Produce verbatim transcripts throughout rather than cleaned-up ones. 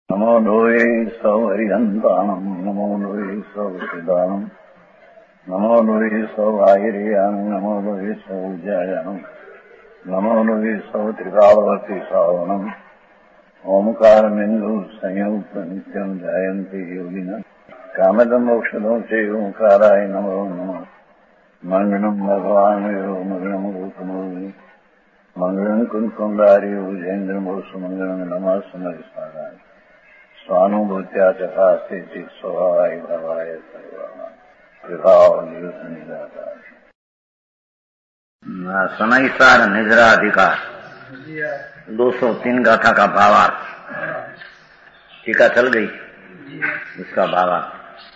नमो लोये सौहरिहन्तानम् नमो लोये सौचिदानम् नमो लोये सौभागिर्यानम् नमो लोये सौज्यायानम् नमो लोये सौत्रिकावती सावनम् ओंकारमिन्दु संयुक्त नित्यम् जायन्ति योगिनः कामदम् मोक्षदम् च ओंकाराय नमो नमः मङ्गलम् भगवान् यो मङ्गलम् रूपमोहि मङ्गलम् कुन्कुण्डारि उजेन्द्रमोसु मङ्गलम् नमः समरिसाराय स्वानुभूत्या चकास्ते चित् स्वभावाय भवाय प्रभाव निजाता सनईसार निजराधिकार दो सौ तीन गाथा का भावार्थ। टीका चल गई, उसका भावार्थ।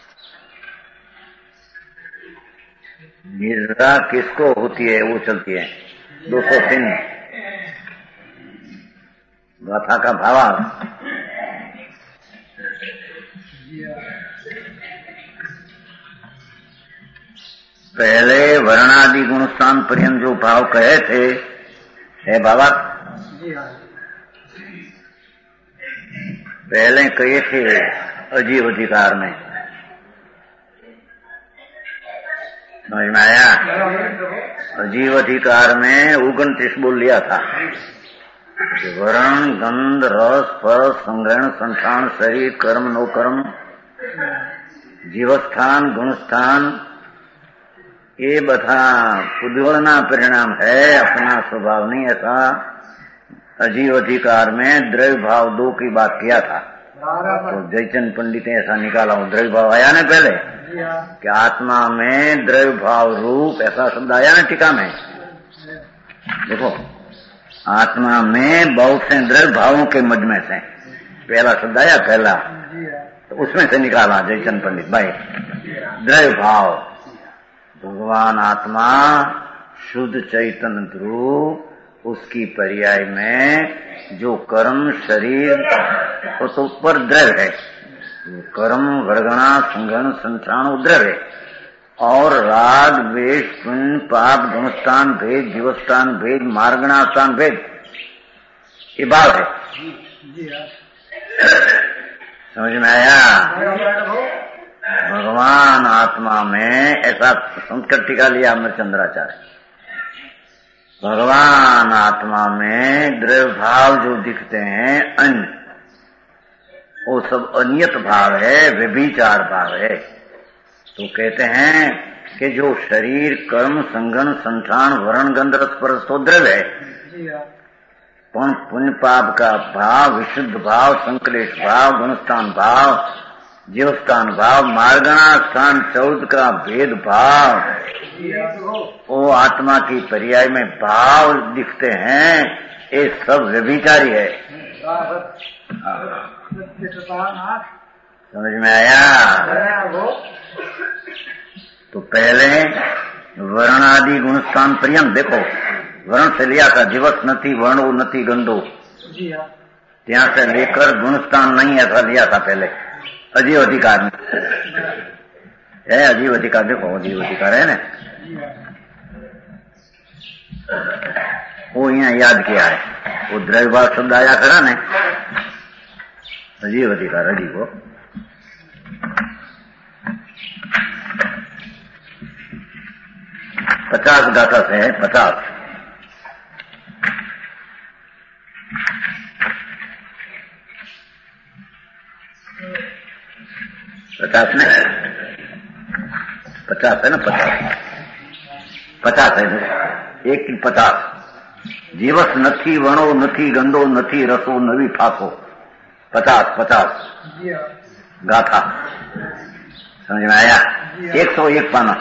निजरा किसको होती है वो चलती है। दो सौ तीन गाथा का भावार्थ। पहले वर्णादि गुणस्थान पर्यंत जो भाव कहे थे है बाबा, पहले कहे थे अजीव अधिकार में, समझ में आया। अजीव अधिकार में उनतीस बोल लिया था। वर्ण गंध रस स्पर्श संग्रहण संस्थान शरीर कर्म नो कर्म जीवस्थान गुणस्थान ये बता पुद्गलना परिणाम है, अपना स्वभाव नहीं। ऐसा अजीव अधिकार में द्रव्य भाव दो की बात किया था। तो जयचंद पंडित ने ऐसा निकाला, द्रव्य भाव आया ना पहले कि आत्मा में द्रव्य भाव रूप ऐसा शब्द आया ना टीका में। देखो आत्मा में बहुत से द्रव्य भावों के मजमे से पहला शब्द आया, पहला तो उसमें से निकाला जयचंद पंडित भाई। द्रव्य भाव भगवान आत्मा शुद्ध चैतन्य ध्रुव, उसकी पर्याय में जो कर्म शरीर वो तो ऊपर द्रव्य है। कर्म वर्गणा संगण संसाण द्रव्य है। और राग द्वेष पुण्य पाप गुणस्थान भेद जीवस्थान भेद मार्गणा स्थान भेद ये भाव है। समझ में आया। भगवान आत्मा में ऐसा संस्कृत टीका लिया अमरचंद्राचार्य। भगवान आत्मा में द्रव्य भाव जो दिखते हैं अन्य, वो सब अनियत भाव है, व्यभिचार भाव है। तो कहते हैं कि जो शरीर कर्म संगन संठान वर्ण गंध रस स्पर्श तो द्रव्य है, पुण्य पाप का भाव विशुद्ध भाव संक्लेश भाव गुणस्थान भाव जीवस्थान भाव मार्गणा स्थान चौथ का भेद भाव वो आत्मा की पर्याय में भाव दिखते हैं। ये सब व्यभिचारी है। समझ में आया। तो पहले वर्णादि गुणस्थान पर्यंत देखो, वर्ण से लिया था जीवस नथी वर्णो नथी गंधो, ત્યાં से लेकर गुणस्थान नहीं ऐसा लिया था पहले। अजीव अधिकार में है, अजीव अधिकार देखो, अजीव अधिकार है ना, वो यहाँ याद किया है। वो द्रव्य शब्द आया खड़ा ने, अजीव अधिकार अजीव वो पचास गाथा से है। पचास पचास में पचास है ना, पचास पचास है एक की पचास। जीवस नथी वणो नथी गंधो नथी रसो नवी फाको, पचास पचास गाथा। समझ में आया। एक सौ एक पाना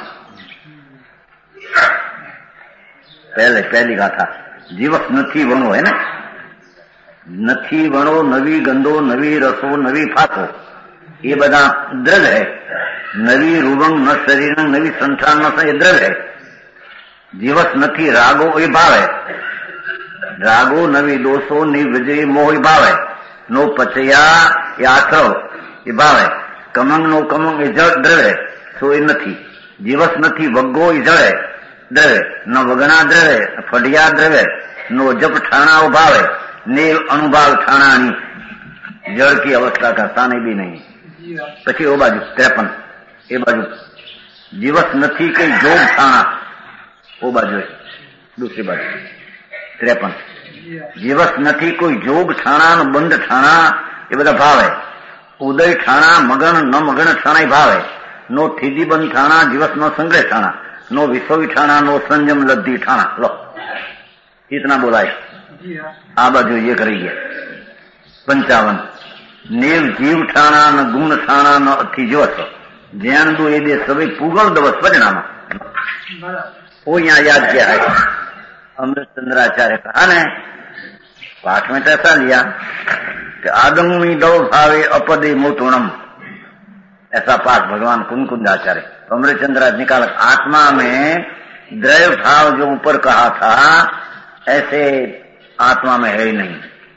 पहले पहली गाथा। जीवस नथी वणो है ना, नथी वणो नवी गंधो नवी रसो नवी फाको ये बदा द्रव्य है। नवी रूबंग न शरीर नवी संसार न ये द्रव्य है। जीवस नथी रागो ये भाव है। रागो नवी दोषो नि विजय मोह भाव है। नो पचया ये आश्रव ये भाव है। कमंग नो कमंग ये जड़ द्रव्य है, सो ये नथी। जीवस नथी वग्गो ये जड़ है द्रव्य, न वगना द्रव्य फटिया द्रव्य, नो जप ठाणा भाव है। नेव अनुभाव ठाणानी जड़ की अवस्था का स्थान भी नहीं। પછી ओ बाजू ત્રેપન ए बाजू दिवस નથી કઈ જોગ થાણા ओ बाजू दूसरी बाजू ત્રેપન दिवस નથી कोई जोग ठाणा न बंध ठाणा ये बधा भाव है। उदय ठाणा मगन न मगन ठाणा भाव है। नो थीदी बंध ठाणा दिवस नो संग्रह ठाणा नो विसोई ठाणा नो संयम लद्दी ठाणा। लो इतना बोला है। आ बाजू ये करेंगे पंचावन नेव जीव ठाणा न गुण ठाणा न अति जोश ज्ञान दो ये दे सभी पूगल दवस परिणाम वो यहाँ याद किया है। अमृत चंद्राचार्य कहा ने पाठ में तो ऐसा लिया कि आदमी दो भावे अपदे मोतुणम, ऐसा पाठ भगवान कुंकुंदाचार्य। तो अमृत चंद्राचार्य निकाल आत्मा में द्रव्य भाव जो ऊपर कहा था ऐसे आत्मा में है ही नहीं।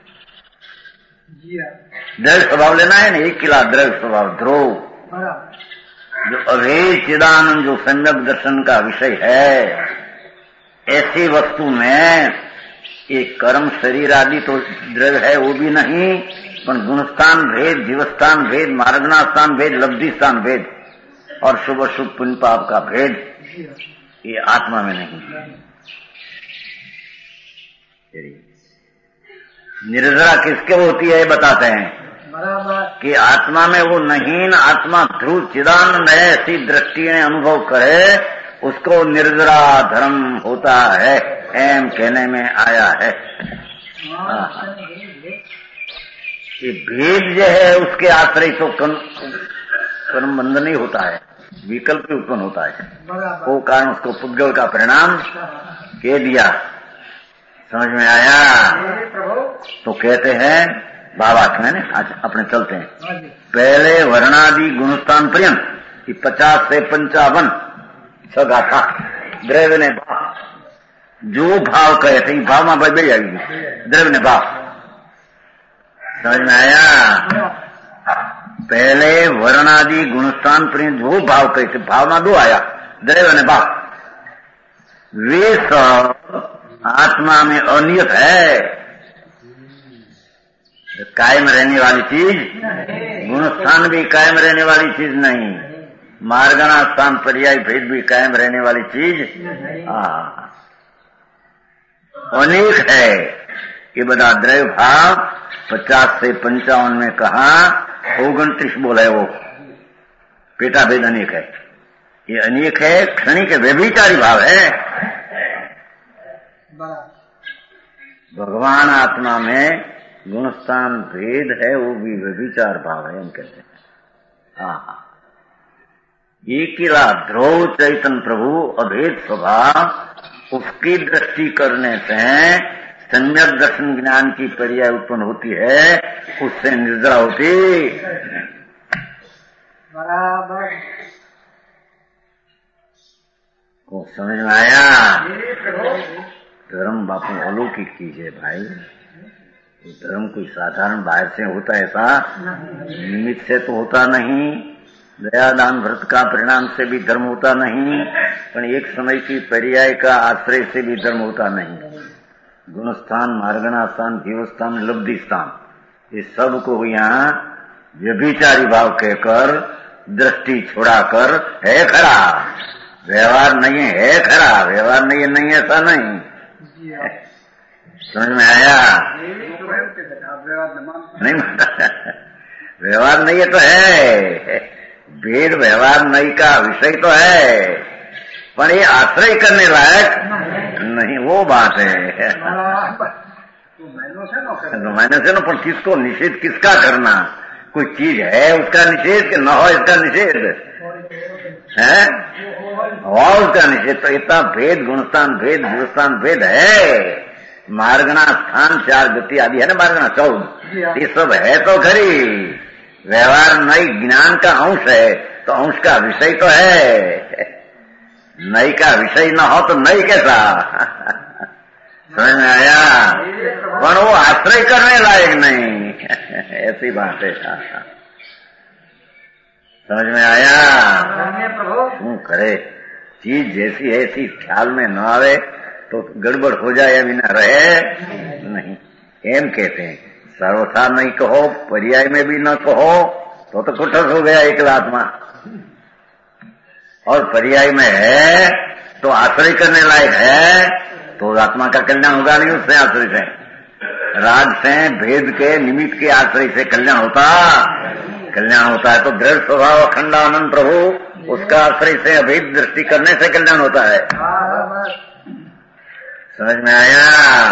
द्रव्य स्वभाव लेना है ना, एक किला द्रव्य स्वभाव ध्रुव जो अभेद चिदानंद जो सम्यक दर्शन का विषय है, ऐसी वस्तु में ये कर्म शरीर आदि तो द्रव्य है वो भी नहीं, पर गुणस्थान भेद जीवस्थान भेद मार्गना स्थान भेद लब्धि स्थान भेद और शुभ शुभ पुण्य पाप का भेद ये आत्मा में नहीं। निर्जरा किसके होती है बताते हैं कि आत्मा में वो नहीं आत्मा ध्रुव चिदानंद है, ऐसी दृष्टि ने अनुभव करे उसको निर्जरा धर्म होता है, एम कहने में आया है। ये भेद जो है उसके आश्रय तो कर्म बंध नहीं होता है, विकल्प भी उत्पन्न होता है। वो कारण उसको पुद्गल का परिणाम कह दिया। समझ में आया? तो कहते हैं बाबा मैंने आज अपने चलते हैं। पहले वर्णादि गुणस्थान पर्यंत पचास से पंचावन सगा था द्रव्य ने भाव जो भाव कहे थे भाव में भाई बढ़ जाएगी द्रव्य ने भाव। समझ में आया? पहले वर्णादि गुणस्थान पर्यंत जो भाव कहे थे भाव में दो आया द्रव्य ने भाव, वे सब आत्मा में अनियत है, कायम रहने वाली चीज। गुणस्थान भी कायम रहने वाली चीज नहीं, मार्गना स्थान पर्याय भेद भी कायम रहने वाली चीज अनेक है। ये बड़ा द्रव्य भाव पचास से पंचावन में कहा ओगनतीस बोला है, वो पेटा भेद अनेक है। ये अनेक है, क्षणिक व्यभिचारी भाव है। भगवान आत्मा में गुणस्थान भेद है, वो भी व्यभिचार भाव है हम कहते हैं। हाँ, एक ही ध्रुव चैतन्य प्रभु अभेद स्वभाव उसकी दृष्टि करने से सम्यक दर्शन ज्ञान की पर्याय उत्पन्न होती है, उससे निर्जरा होती। बराबर को समझ में आया? धर्म बापू अलौकिक चीज है भाई। धर्म कोई साधारण बाहर से होता है ऐसा निमित्त से तो होता नहीं, दया दान व्रत का परिणाम से भी धर्म होता नहीं, पर एक समय की पर्याय का आश्रय से भी धर्म होता नहीं। गुणस्थान मार्गना स्थान जीवस्थान लब्धि स्थान ये सब को यहाँ व्यभिचारी भाव कहकर दृष्टि छोड़ाकर है खरा, व्यवहार नहीं है खरा, व्यवहार नहीं है नहीं ऐसा नहीं। समझ में आया? नहीं व्यवहार नहीं है तो है, भेद व्यवहार नहीं का विषय तो है, पर ये आश्रय करने लायक नहीं, वो बात है। तो मैंने से ना पर किसको निषेध किसका करना? कोई चीज है उसका निषेध कि न हो इसका निषेध है, हो उसका निषेध। तो इतना भेद गुणस्थान भेद जीवस्थान भेद है, मार्गना स्थान चार गति आदि है ना, मार्गना चौद ये सब है तो खरी, व्यवहार नहीं ज्ञान का अंश है तो अंश का विषय तो है, नई का विषय न हो तो नई कैसा? समझ में आया? पर वो आश्रय करने लायक नहीं ऐसी बात है। समझ में आया? શું करे चीज जैसी है ऐसी ख्याल में न आवे तो गड़बड़ हो जाए अभी न रहे नहीं। एम कहते हैं सर्वथा नहीं कहो, पर्याय में भी न कहो तो तो कुटस हो गया एकल आत्मा। और पर्याय में है तो आश्रय करने लायक है तो आत्मा का कल्याण होगा नहीं उससे आश्रय से। राग से भेद के निमित्त के आश्रय से कल्याण होता कल्याण होता है तो दृढ़ स्वभाव अखंडानंद प्रभु उसका आश्रय से अभेद दृष्टि करने से कल्याण होता है। समझ में आया?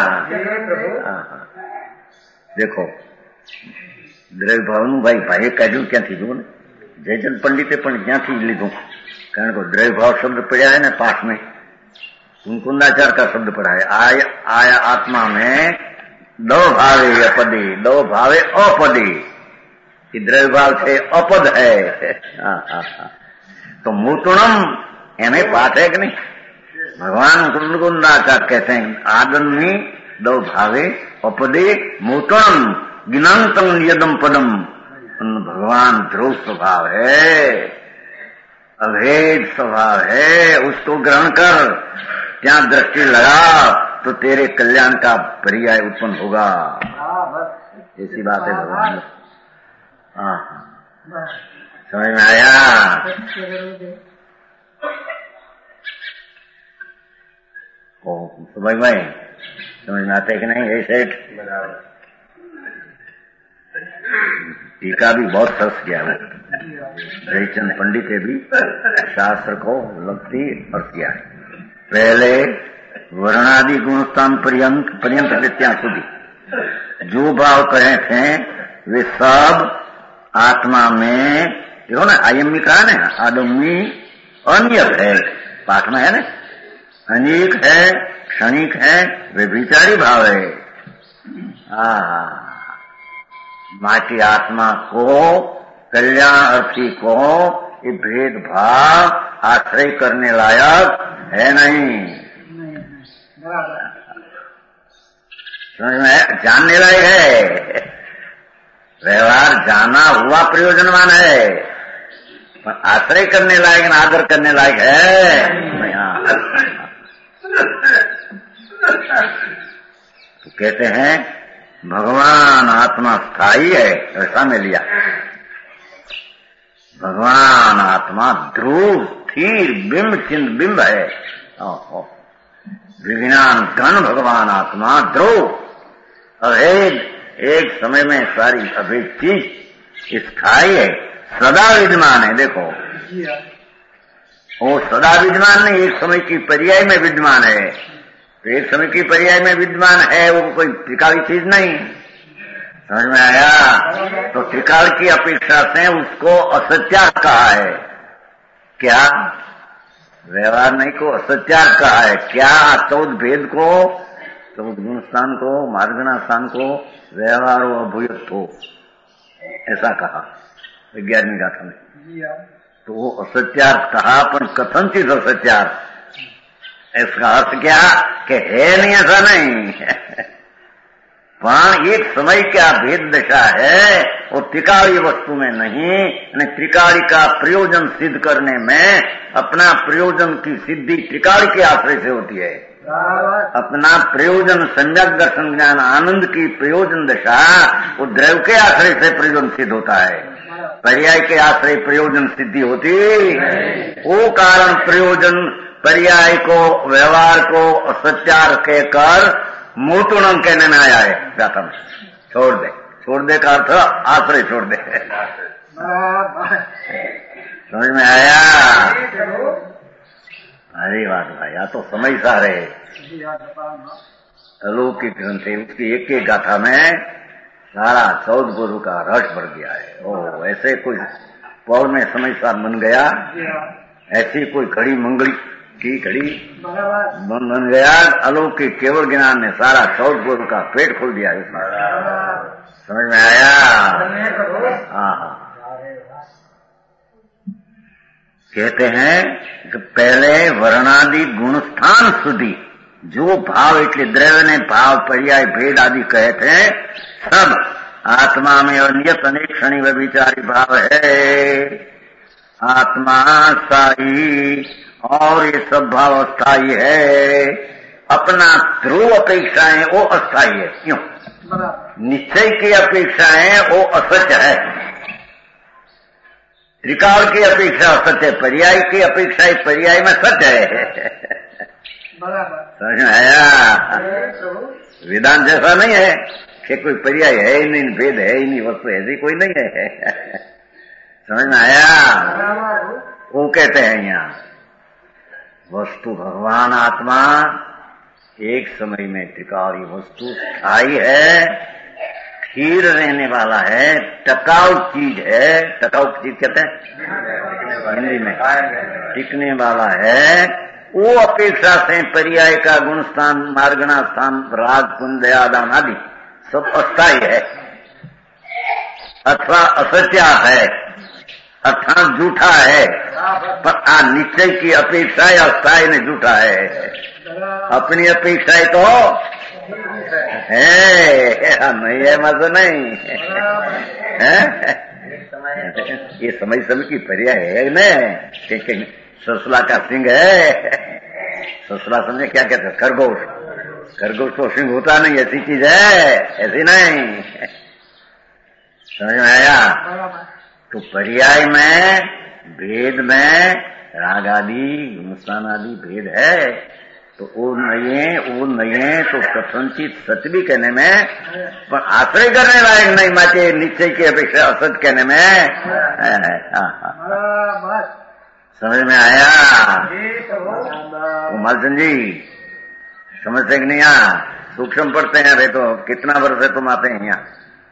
देखो દ્રવ્ય ભાવનું ભાઈ ભાઈએ કાઢ્યું ક્યાંથી જુઓ ને જયચંદ પંડિતે પણ ક્યાંથી લીધું કારણ કે દ્રવ્ય ભાવ શબ્દ પડ્યા है ना पाठ में कुंकुंदाचार का शब्द पढ़ा है। आया, आया आत्मा में दो भावे अपदे दो भावे अपदे कि द्रव्य भाव से अपद है। हाँ हाँ हाँ तो मूतुणम एने पाठ है कि नहीं? भगवान कुंकुंदाचार कहते हैं आदमी दो भावे अपदे मूतुणम गिनांतम यदम पदम। भगवान ध्रुव स्वभाव है, अभेद स्वभाव है, उसको ग्रहण कर, क्या दृष्टि लगा तो तेरे कल्याण का पर्याय उत्पन्न होगा। ऐसी बात है भगवान। हाँ समझ में आया? ओ समझ में समझ में आते कि नहीं? ऐसे टीका भी बहुत सरस किया है जयचंद पंडित ने भी शास्त्र को लगती और किया है। पहले वर्णादि गुणस्थान पर्यंत पर्यंत विद्या सुधी जो भाव कहे थे वे सब आत्मा में देखो ना आयमी कहा ना आदमी अन्य है पाठ में है ना अनेक है क्षणिक है वे विचारी भाव है। हाँ माटी आत्मा को कल्याण अर्थी को ये भेदभाव आश्रय करने लायक है नहीं। समझ में? जानने लायक है, व्यवहार जाना हुआ प्रयोजनवान है पर आश्रय करने लायक न आदर करने लायक है। तो कहते हैं भगवान आत्मा स्थायी है ऐसा में लिया। भगवान आत्मा ध्रुव स्थिर बिंब चिन्ह बिंब है। विज्ञान घन भगवान आत्मा ध्रुव अभेद एक समय में सारी अभेद चीज स्थायी है सदा विद्यमान है। देखो वो सदा विद्यमान नहीं एक समय की पर्याय में विद्यमान है। तो एक समय की पर्याय में विद्यमान है वो कोई त्रिकाली चीज नहीं। समझ में आया? तो त्रिकाल की अपेक्षा से उसको असत्यार कहा है। क्या व्यवहार नहीं को असत्यार कहा है? क्या चौद भेद को चौद गुण स्थान को मार्गना स्थान को व्यवहार अभूयत हो ऐसा कहा ग्यारहवीं गाथा में। तो वो असत्यार कहा पर कथनचित असत्यार इसका अर्थ क्या कि है नहीं ऐसा नहीं पण एक समय क्या भेद दशा है वो त्रिकाली वस्तु में नहीं। त्रिकाली का प्रयोजन सिद्ध करने में अपना प्रयोजन की सिद्धि त्रिकाली के आश्रय से होती है। अपना प्रयोजन सम्यक दर्शन ज्ञान आनंद की प्रयोजन दशा वो द्रव्य के आश्रय से प्रयोजन सिद्ध होता है। पर्याय के आश्रय प्रयोजन सिद्धि होती वो कारण प्रयोजन पर्याय को व्यवहार को असत्यार कहकर मूर्तुणम कहने में आया है गाथा में। छोड़ दे छोड़ दे का अर्थ आश्रय छोड़ दे। समझ में आया? अरे बात भाई या तो समझ सा रहे अलौकिक ग्रंथ है उसकी एक एक गाथा में सारा चौदह गुरु का रस भर गया है। ओ ऐसे कोई पौड़ में समझ सा बन गया ऐसी कोई घड़ी मंगली की घड़ी बन बन गया अलौकिक केवल ज्ञान ने सारा चौदह गुरु का पेट खोल दिया इसमें। समझ में आया? हाँ कहते हैं कि पहले वर्णादि गुणस्थान सुधी जो भाव इतने द्रव्य ने भाव पर्याय भेद आदि कहे थे सब आत्मा में अन्यत अनेक क्षणी व्यभिचारी भाव है। आत्मा स्थायी और ये सब भाव अस्थायी है। अपना ध्रुव अपेक्षाएं वो अस्थायी है। क्यों? निश्चय की अपेक्षाएं वो असत्य है, त्रिकाल की अपेक्षा असत्य है, पर्याय की अपेक्षा इस पर्याय में सत्य है। समझ में आया? वेदांत जैसा नहीं है कि कोई पर्याय है ही नहीं, भेद है ही नहीं, वस्तु ऐसी कोई नहीं है। समझ में आया? वो कहते हैं यहाँ वस्तु भगवान आत्मा एक समय में त्रिकाली वस्तु स्थायी है, स्थिर रहने वाला है, टकाऊ चीज है। टकाऊ चीज कहते हैं हिंदी में, टिकने वाला है। वो अपेक्षा से पर्याय का गुण स्थान, मार्गणा स्थान, राग, पुण्य, आदान आदि सब अस्थायी है अथवा असत्य है अर्थात झूठा है। पर आ निश्चय की अपेक्षा या अस्थायी ने झूठा है, अपनी अपेक्षा तो है नहीं है, मजा नहीं है। ये समय समय की पर्याय है न, ससुला का सिंह है। ससुला समझे क्या कहते हैं? खरगोश। खरगोश तो सिंह होता नहीं, ऐसी चीज है, ऐसी नहीं। समझ में आया? तो पर्याय में, भेद में राग आदि, मुस्तान आदि भेद है, तो वो नहीं है, वो नहीं है तो कथनचित सत्य भी कहने में, पर आश्रय करने लायक नहीं, माचे निश्चय की अपेक्षा असत कहने में। समझ में आया? उमाचंद जी समझते कि नहीं? यहाँ सूक्ष्म पढ़ते हैं भाई, तो कितना वर्ष है तुम आते हैं यहाँ?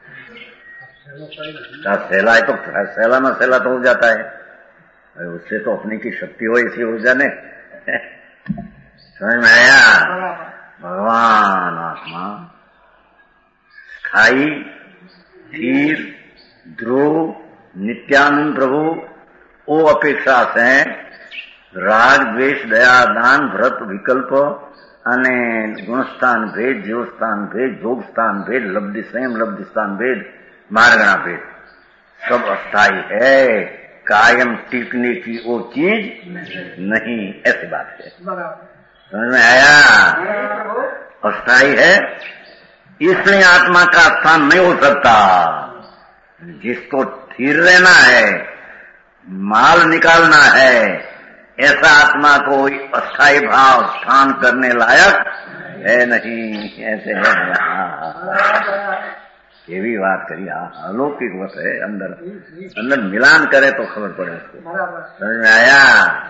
सहला है तो सहला में सहला तो हो जाता है, उससे तो अपनी की शक्ति हो इसी ऊर्जा ने। समझ में आया? भगवान आत्मा स्थायी, स्थिर, ध्रुव, नित्यानंद प्रभु, वो अपेक्षा से राग, द्वेष, दया, दान, व्रत, विकल्प अने गुणस्थान भेद, जीवस्थान भेद, भोगस्थान भेद, लब्धि स्वयं लब्धि स्थान भेद, मार्गणा भेद सब अस्थायी है, कायम टिकने की वो चीज नहीं, ऐसी बात है। समझ में आया? अस्थायी है, इसलिए आत्मा का स्थान नहीं हो सकता। जिसको स्थिर रहना है, माल निकालना है, ऐसा आत्मा को अस्थायी भाव स्थान करने लायक है नहीं, ऐसे है। ये भी बात करी, अलौकिक बात है। अंदर अंदर मिलान करे तो खबर पड़े उसको। समझ में आया?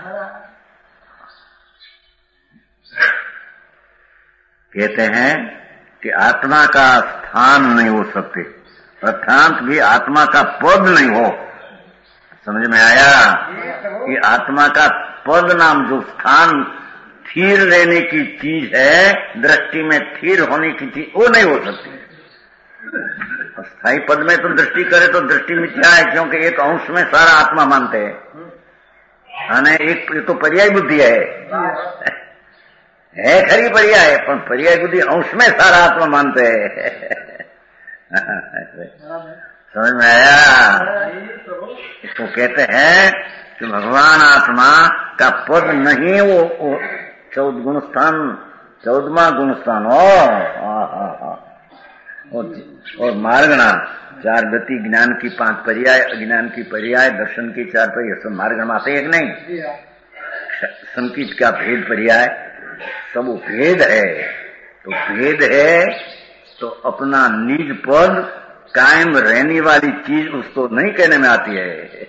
कहते हैं कि आत्मा का स्थान नहीं हो सकते, अर्थात भी आत्मा का पद नहीं हो। समझ में आया? कि आत्मा का पद नाम जो स्थान स्थिर रहने की चीज है, दृष्टि में स्थिर होने की चीज, वो नहीं हो सकती। स्थायी पद में तो दृष्टि करे तो दृष्टि मिथ्या है, क्योंकि एक अंश में सारा आत्मा मानते हैं। अने एक ये तो पर्याय बुद्धि है, है खरी पर्याय, पर पर्याय बुद्धि अंश में सारा आत्मा मानते हैं। समझ में आया? तो कहते हैं कि भगवान आत्मा का पद नहीं, वो, वो चौद गुण स्थान, चौदमा गुण स्थान हो। और, और मार्गणा चार गति, ज्ञान की पांच पर्याय, अज्ञान की पर्याय, दर्शन की चार पर्याय, सब मार्गण में आते एक नहीं। संकीत का भेद पर्याय, सब भेद है। तो भेद है तो अपना निज पद कायम रहने वाली चीज उसको नहीं कहने में आती है।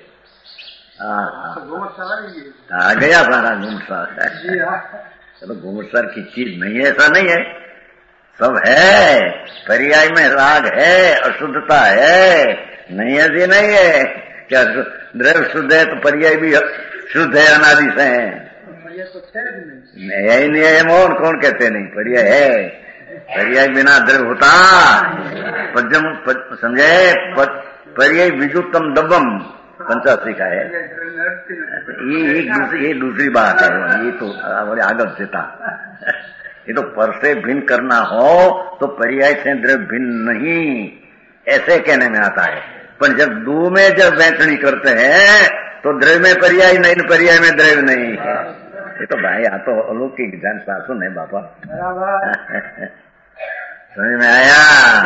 आ गया सारा घुमसार। चलो घुमसार की चीज नहीं है, ऐसा नहीं है, सब है। पर्याय में राग है, अशुद्धता है, नहीं ऐसी नहीं है। क्या द्रव्य शुद्ध है तो पर्याय भी शुद्ध है, अनादि से है। यही नहीं है मोहन, कौन कहते नहीं? पर्याय है, पर्याय बिना द्रव्य होता पद्यम पद, समझे? पर्याय विजुतम दबम पंचाशी का है। ये एक दूसरी ये दूसरी बात है, ये तो आगे से था। ये तो पर से भिन्न करना हो तो पर्याय से द्रव्य भिन्न नहीं, ऐसे कहने में आता है। पर जब दो में जब वैचणी करते हैं तो द्रव्य में पर्याय नहीं, पर्याय में द्रव्य नहीं। ये तो भाई आ तो अलौकिक ज्ञान शासन है बापा। समझ में आया?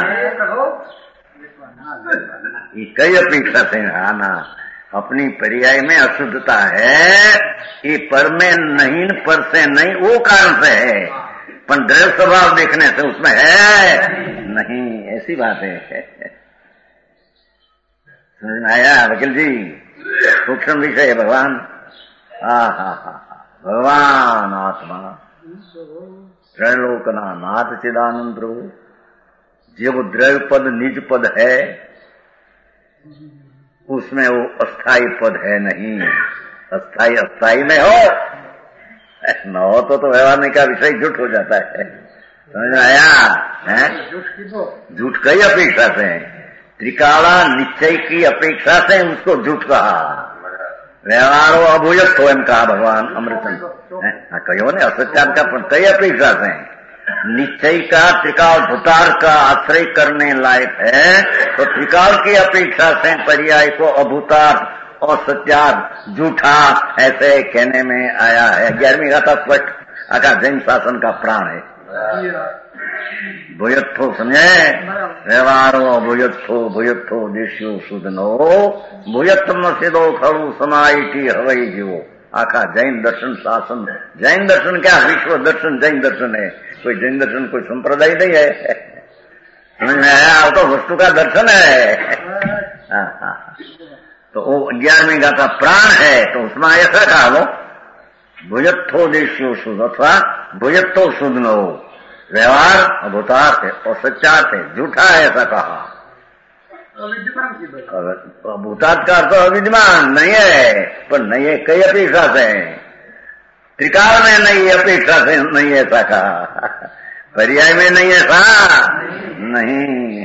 ये कई अपेक्षा से आना अपनी पर्याय में अशुद्धता है, ये पर में नहीं, पर से नहीं, वो कारण से है, पर द्रव्य स्वभाव देखने से उसमें है नहीं, ऐसी बात है। समझ में आया वकील जी? सूक्ष्म विषय है भगवान। हा हा हा भगवान आत्मा त्रैलोकना नाथ चिदानंद प्रभु, जो द्रव्य पद निज पद है उसमें वो अस्थाई पद है नहीं। अस्थाई अस्थाई में हो न हो तो, तो व्यवहार का विषय झूठ हो जाता है। समझ में आया? है झूठ कई अपेक्षा से, त्रिकाला निश्चय की अपेक्षा से उसको झूठ कहा। व्यवहारो अभूयत हो कहा भगवान अमृतचंद कहो ने असत्यान का कई अपेक्षा से निश्चय का त्रिकाल भूतार का आश्रय करने लायक है, तो त्रिकाल की अपेक्षा से पर्याय को अभूतार और सत्यार झूठा ऐसे कहने में आया है। ग्यारहवीं गाथा स्पष्ट आका जैन शासन का प्राण है। भूयत्थो समझे? व्यवहारो भूयत्थो भूयत्थो देश्यो सुदनो भूयत्तम सिदो खड़ू समाइटी हवई जीवो। आका जैन दर्शन शासन। जैन दर्शन क्या? विश्व दर्शन जैन दर्शन है। कोई जैन दर्शन कोई संप्रदाय नहीं है। समझ में आया? तो वस्तु का दर्शन है। हाँ हाँ, तो वो ग्यारहवीं गाथा प्राण है, तो उसमें ऐसा कहा वो भुजत्थो देश्यो शुद्ध अथवा भुजत्थो शुद्धनो, व्यवहार अभूतार्थ है और सच्चार्थ है, झूठा है ऐसा कहा। भूतार्थ का अर्थ अविद्यमान नहीं है, पर नहीं है कई अपेक्षा से, त्रिकाल में नहीं अपेक्षा से नहीं ऐसा कहा, पर्याय में नहीं ऐसा नहीं।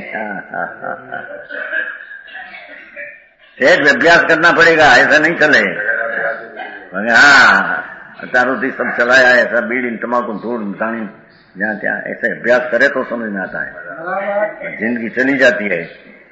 सेठ अभ्यास करना पड़ेगा, ऐसा नहीं चले। हाँ चारों दी सब चलाया ऐसा बीड़ी तम्बाकू धूल मिटानी जहाँ त्या ऐसे अभ्यास करे तो समझ में आता है, जिंदगी चली जाती है।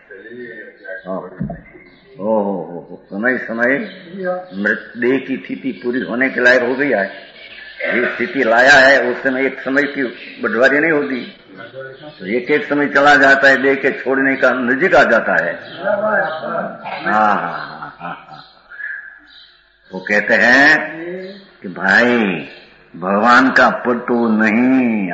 ओ हो समय समय मृतदेह की स्थिति पूरी होने के लायक हो गई है। ये स्थिति लाया है उस समय एक समय की बंटवारी नहीं होती, तो एक एक समय चला जाता है, देख के छोड़ने का नजदीक आ जाता है। हाँ हाँ हाँ, वो कहते हैं कि भाई भगवान का पट्टू नहीं,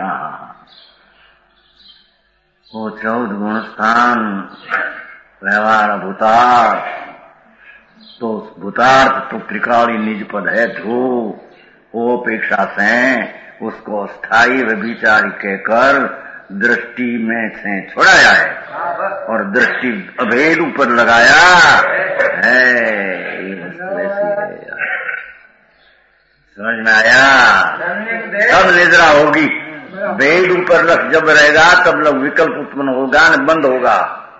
वो चौथ गुण स्थान व्यवहार भूतार्थ, तो भूतार्थ तो त्रिकाली निज पद है ध्रुव, वो अपेक्षा से उसको स्थायी व्यभिचारी कहकर दृष्टि में से छोड़ाया है और दृष्टि अभेद ऊपर लगाया है। ये वस्तु ऐसी है, समझ में आया? तब निद्रा होगी, भेद ऊपर रख जब रहेगा तब लोग विकल्प उत्पन्न होगा न बंद होगा।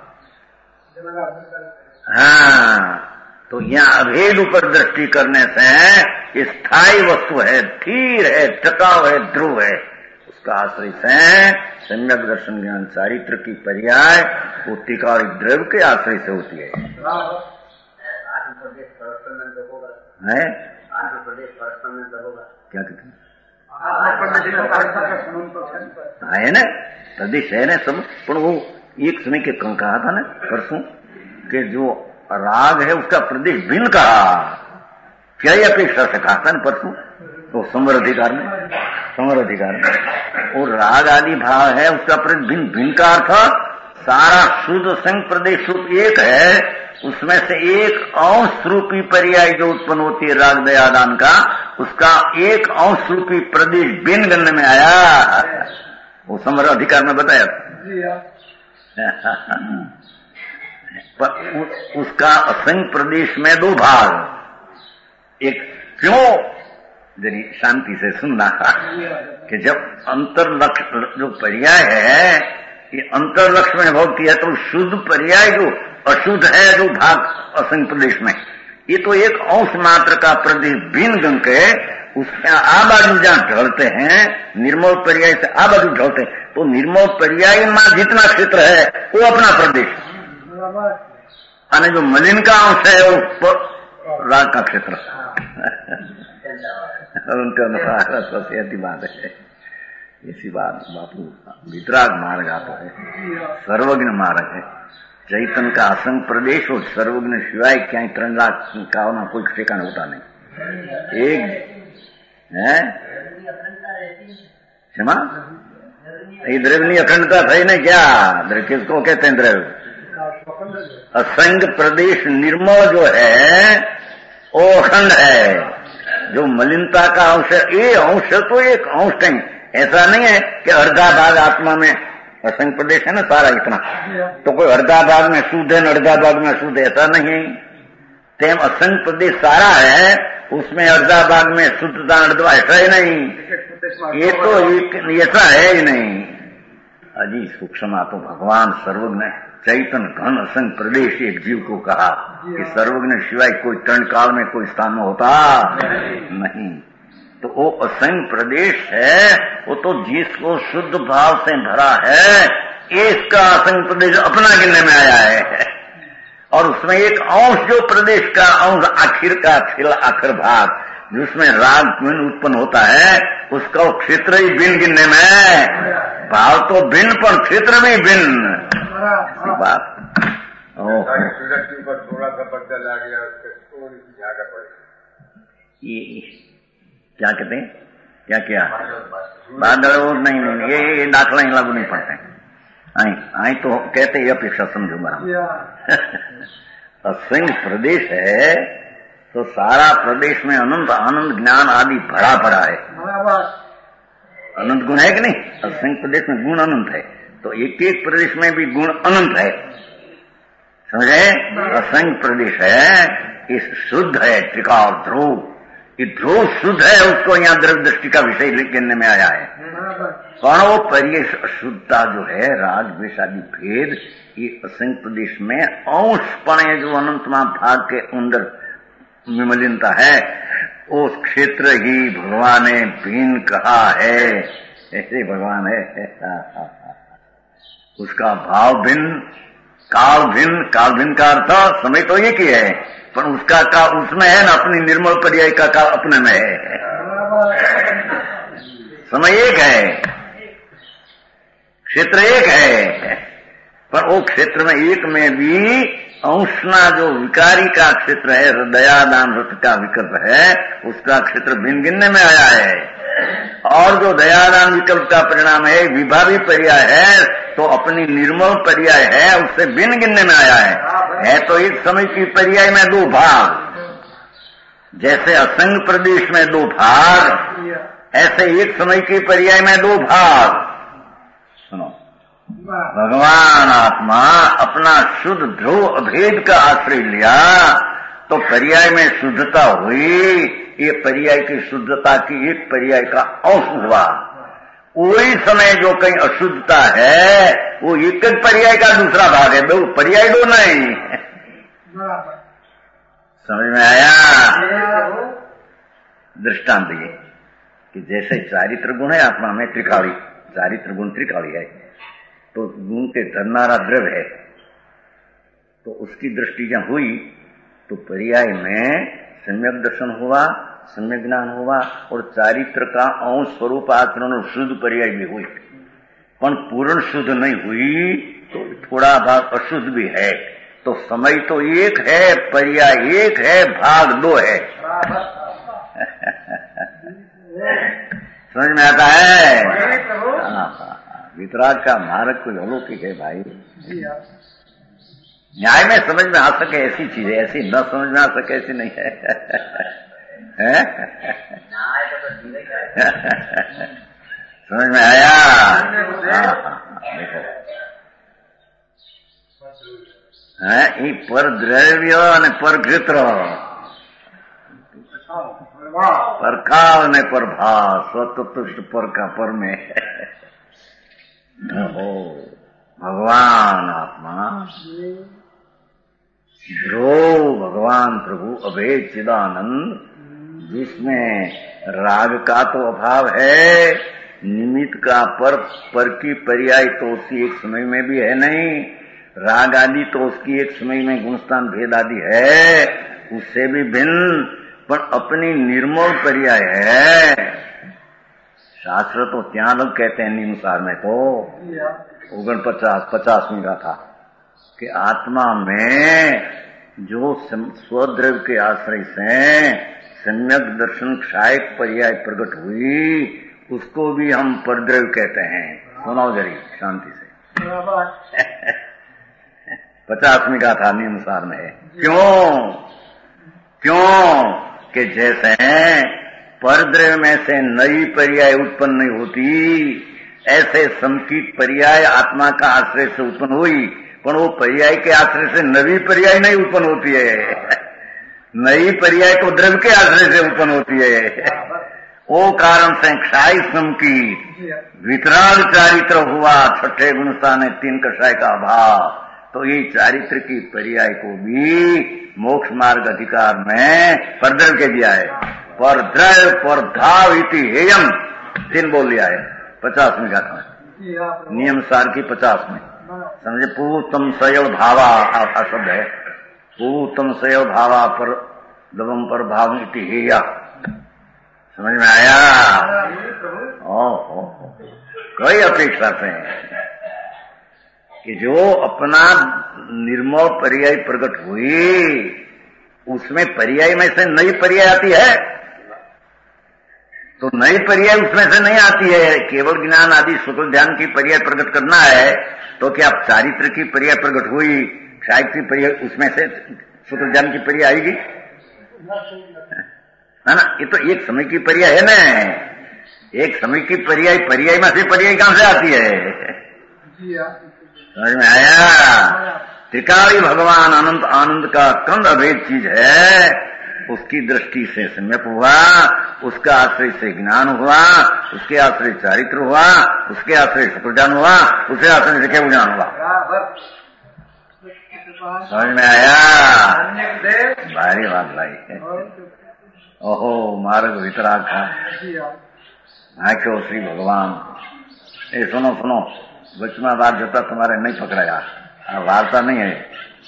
हाँ, तो यहाँ अभेद ऊपर दृष्टि करने से स्थायी वस्तु है, स्थिर है, टिकाऊ है, ध्रुव है, उसका आश्रय से सम्यक दर्शन ज्ञान चारित्र की पर्याय उत्तिकारी द्रव्य के आश्रय से होती है। है? क्या कहते हैं? है ना, प्रदेश है ना सब, पर वो एक समय के कहा था ना परसों कि जो राग है उसका प्रदेश भिन्न कहा, क्या ही अपेक्षा से कहा था ना परसों, तो समर अधिकार में समर अधिकार में और राग आदि भाव है उसका प्रदेश भिन्न भिन्न का अर्थ सारा शुद्ध संग प्रदेश रूप एक है, उसमें से एक अंश रूपी पर्याय जो उत्पन्न होती है राग दयादान का, उसका एक अंश रूपी प्रदेश भिन्न गणने में आया, वो समर अधिकार में बताया पर उस, उसका असंग प्रदेश में दो भाग, एक क्यों जरी शांति से सुनना कि जब अंतर लक्ष्य जो पर्याय है ये अंतर लक्ष्य में भोगती है, तो शुद्ध पर्याय जो अशुद्ध है जो भाग असंग प्रदेश में, ये तो एक अंश मात्र का प्रदेश भिन्न गण के उसके आ बाजू जहाँ ढलते हैं, निर्मोल पर्याय से आ बाजू ढलते हैं, तो निर्मोल पर्याय में जितना क्षेत्र है वो अपना प्रदेश, और जो मलिन का अंश है वो राग का क्षेत्र। उनके अनुसार ऐसी बात है। ऐसी बात बापू वितराग मार्ग आता है, सर्वज्ञ मार्ग है। चैतन का असंग प्रदेश हो, सर्वज्ञ सिवाय क्या त्रण लाख का ना कोई ठिकाना होता नहीं। एक है क्षमा ये द्रव्य अखंडता सही नहीं क्या? द्रव्य किसको कहते हैं? द्रव्य असंग प्रदेश निर्मल जो है वो अखंड है। जो मलिनता का अंश है, ये अंश तो एक अंश कहीं ऐसा नहीं है कि अर्धा भाग आत्मा में असंग प्रदेश है ना सारा इतना, तो कोई अर्धा भाग में शुद्ध है अर्धा भाग में शुद्ध, ऐसा नहीं है। तेम असंग प्रदेश सारा है, उसमें अर्धा भाग में शुद्धता अर्धा, ऐसा ही नहीं। ये तो एक ऐसा है ही नहीं। अजी सूक्ष्म तो भगवान सर्वज्ञ चैतन घन असंग प्रदेश एक जीव को कहा कि सर्वज्ञ सिवाय कोई तरण काल में कोई स्थान में होता नहीं। तो वो असंग प्रदेश है, वो तो जिसको शुद्ध भाव से भरा है, इसका असंग प्रदेश अपना गिनने में आया है। और उसमें एक अंश जो प्रदेश का अंश आखिर का छिल आखिर भाग जिसमें राग भिन्न उत्पन्न होता है, उसका क्षेत्र ही भिन्न गिनने में। भाव तो भिन्न पर क्षेत्र भी भिन्न बात। थोड़ा सा बदल आ गया, ये क्या कहते हैं? क्या क्या बादल? और नहीं नहीं ये, ये दाखला ही लागू नहीं पड़ते हैं। आई आई तो कहते ये अपेक्षा समझो बराबर। असंग प्रदेश है तो सारा प्रदेश में अनंत आनंद ज्ञान आदि भरा पड़ा है। अनंत गुण है कि नहीं? असंग प्रदेश में गुण अनंत है, तो एक एक प्रदेश में भी गुण अनंत है। समझे? असंग प्रदेश है, इस शुद्ध है त्रिकाल ध्रुव, ये ध्रुव शुद्ध है, उसको यहाँ द्रव्य दृष्टि का विषय गिनने में आया है। कौन वो परियश अशुद्धता जो है, राग द्वेष आदि भेद, ये असंग प्रदेश में अंशपण है, जो अनंतमा भाग के अंदर विमलिनता है, उस क्षेत्र ही भगवान ने भिन्न कहा है। ऐसे भगवान है, उसका भाव भिन्न, काल भिन्न। काल भिन्न का अर्थ समय तो एक ही है, पर उसका काल उसमें है ना, अपनी निर्मल पर्याय का काल अपने में है। समय एक है, क्षेत्र एक है, पर वो क्षेत्र में एक में भी अंशना जो विकारी का क्षेत्र है, दयादान रथ का विकल्प है, उसका क्षेत्र भिन्न गिनने में आया है। और जो दयादान विकल्प का परिणाम है, विभावी पर्याय है, तो अपनी निर्मल पर्याय है, उससे भिन्न गिनने में आया है। है तो एक समय की पर्याय में दो भाग, जैसे असंग प्रदेश में दो भाग, ऐसे एक समय की पर्याय में दो भाग। सुनो, भगवान आत्मा अपना शुद्ध ध्रुव अभेद का आश्रय लिया तो पर्याय में शुद्धता हुई। ये पर्याय की शुद्धता की एक पर्याय का अंश हुआ। वही समय जो कहीं अशुद्धता है, वो एक एक पर्याय का दूसरा भाग है, दो पर्याय दो नहीं। समझ में आया? दृष्टांत ये कि जैसे चारित्र गुण है आत्मा में, त्रिकाली चारित्र गुण त्रिकाली है, तो गुण के धरनारा द्रव्य है, तो उसकी दृष्टि जब हुई तो पर्याय में सम्यक दर्शन हुआ, सम्यक ज्ञान हुआ, और चारित्र का अंश स्वरूप आचरण और शुद्ध पर्याय भी हुई। पर पूर्ण शुद्ध नहीं हुई तो थोड़ा भाग अशुद्ध भी है। तो समय तो एक है, पर्याय एक है, भाग दो है। समझ में आता है? वितराग का मार्ग कोई अलौकिक है भाई। न्याय में समझ में आ सके ऐसी चीज है, ऐसी न समझ में आ सके ऐसी नहीं है। समझ में आया? देखो है पर द्रव्य ने पर क्षेत्र, पर काल ने पर भाव, स्वतुष्ट पर का पर में हो भगवान आत्मा ध्रुव, भगवान प्रभु अभेद चिदानंद, जिसमें राग का तो अभाव है, निमित्त का पर पर की पर्याय तो उसकी एक समय में भी है नहीं, राग आदि तो उसकी एक समय में गुणस्थान भेद आदि है, उससे भी भिन्न, पर अपनी निर्मल पर्याय है। शास्त्र तो ત્યાં लोग कहते हैं नियम सार में तो ओगन पचास पचासवीं का था कि आत्मा में जो स्वद्रव्य के आश्रय से सम्यक दर्शन क्षायक पर्याय प्रकट हुई उसको भी हम परद्रव्य कहते हैं। सुनाओ जरी शांति से। पचासवीं का था नियमसार में है। क्यों क्यों कि जैसे परद्रव्य में से नई पर्याय उत्पन्न नहीं होती ऐसे समकीत पर्याय आत्मा का आश्रय से उत्पन्न हुई, पर वो पर्याय के आश्रय से नवी पर्याय नहीं उत्पन्न होती है। नई पर्याय तो द्रव्य के आश्रय से उत्पन्न होती है। वो कारण से क्षाय समकीत वितराग चारित्र हुआ, छठे गुणस्थान है तीन कषाय का अभाव। तो ये चारित्र की पर्याय को भी मोक्ष मार्ग अधिकार में परद्रव्य के दिया है। परद्रव्य परधाव इति हेयम तीन बोल लिया है पचास में का नियम सार की पचास में समझे। पूतम सयल भावा शब्द है, पूतम सयल भावा पर दबम पर भाव इति हेया, समझ में आया। ओहो कई अपेक्षा से कि जो अपना निर्मल पर्याय प्रकट हुई उसमें पर्याय में से नई पर्याय आती है, तो नई पर्याय उसमें से नहीं आती है। केवल ज्ञान आदि शुक्ल ध्यान की पर्याय प्रकट करना है तो क्या चारित्र की पर्याय प्रकट हुई, क्षायक की पर्याय उसमें से शुक्ल ध्यान की पर्याय आएगी है ना। ये तो एक समय की पर्याय है ना, एक समय की पर्याय पर्याय में से पर्याय कहां से आती है, समझ में आया। त्रिकाली भगवान अनंत आनंद का कंद अभेद चीज है, उसकी दृष्टि से सम्यक हुआ, उसका आश्रय से ज्ञान हुआ, उसके आश्रय चारित्र हुआ, उसके आश्रय शुक्ल ज्ञान हुआ, उसके आश्रय से केवल ज्ञान हुआ। समझ में आया। भारी बात भाई। ओहो मार्ग वितराग था। हाँ क्यों श्री भगवान। ए सुनो सुनो बच में बात जता तुम्हारे नहीं पकड़ाया, वार्ता नहीं है।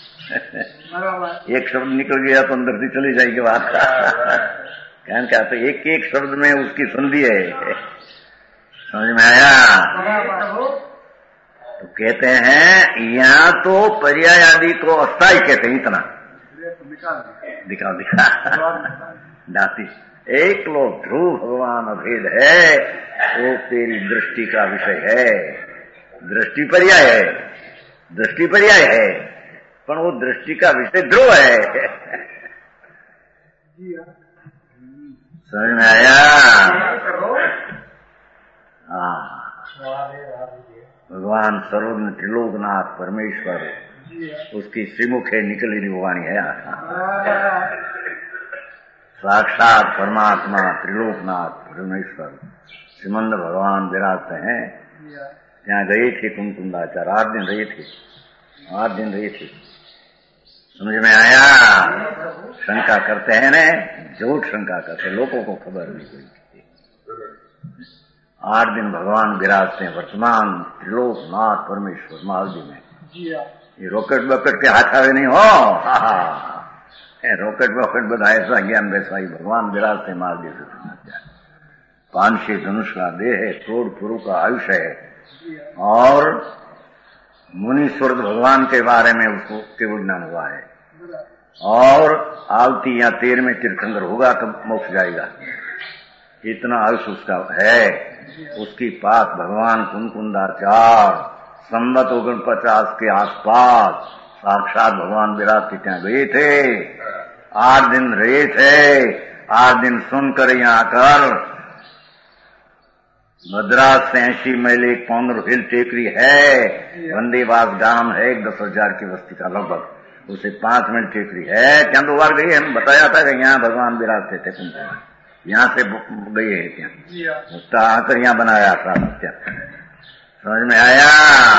एक शब्द निकल गया तो अंदर से चली जाएगी बात। कहने क्या तो एक एक शब्द में उसकी संधि है, समझ में आया। तो कहते हैं यहाँ तो पर्याय आदि को अस्थायी कहते हैं, इतना दिखा दिखा दाती एक लोग ध्रुव भगवान अभेद है, वो तेरी दृष्टि का विषय है। दृष्टि पर्याय है, दृष्टि पर्याय है, पर वो दृष्टि का विषय ध्रुव है। समझ में आया। हाँ भगवान सर्वज्ञ त्रिलोकनाथ परमेश्वर, उसकी श्रीमुख है निकली वाणी है। साक्षात परमात्मा त्रिलोकनाथ परमेश्वर श्रीमंद भगवान विराजते हैं। यहाँ गए थे कुमकुंडाचार्य, आठ दिन रहे थे, आठ दिन रहे थे। समझ में आया। शंका करते हैं ना, झूठ शंका करते, लोगों को खबर नहीं कोई। आठ दिन भगवान विराजते हैं वर्तमान त्रिलोकनाथ परमेश्वर मालदी में। ये रॉकेट बॉकेट के हाथ आवे नहीं हो, हा हा रॉकेट बॉकेट बधाए ऐसा ज्ञान वैसा ही भगवान विराजते मालदी से। पांचशे धनुष का देह है, करोड़ पुरु का आयुष्य है, और मुनीश्वर भगवान के बारे में उसको केवल ज्ञान हुआ है। और आवती या तेर में तीर्थंकर होगा तो मोक्ष जाएगा, इतना आयुष उसका है। उसकी पास भगवान कुनकुंडाचार्य संवत ओगन पचास के आसपास साक्षात भगवान विराट के ત્યાં गए थे। आठ दिन रहे थे। आठ दिन सुनकर यहाँ आकर मद्रास से ऐसी मैल एक पौंद्र हिल टेकरी है, वंदेवास गांव है, एक दस हजार की बस्ती का लगभग, उसे पांच मील टेकरी है। क्या दो बार गई है, बताया था कि यहाँ भगवान विराजते थे, यहाँ से गई है क्या, उसका आकर यहाँ बनाया था सत्या। समझ में आया।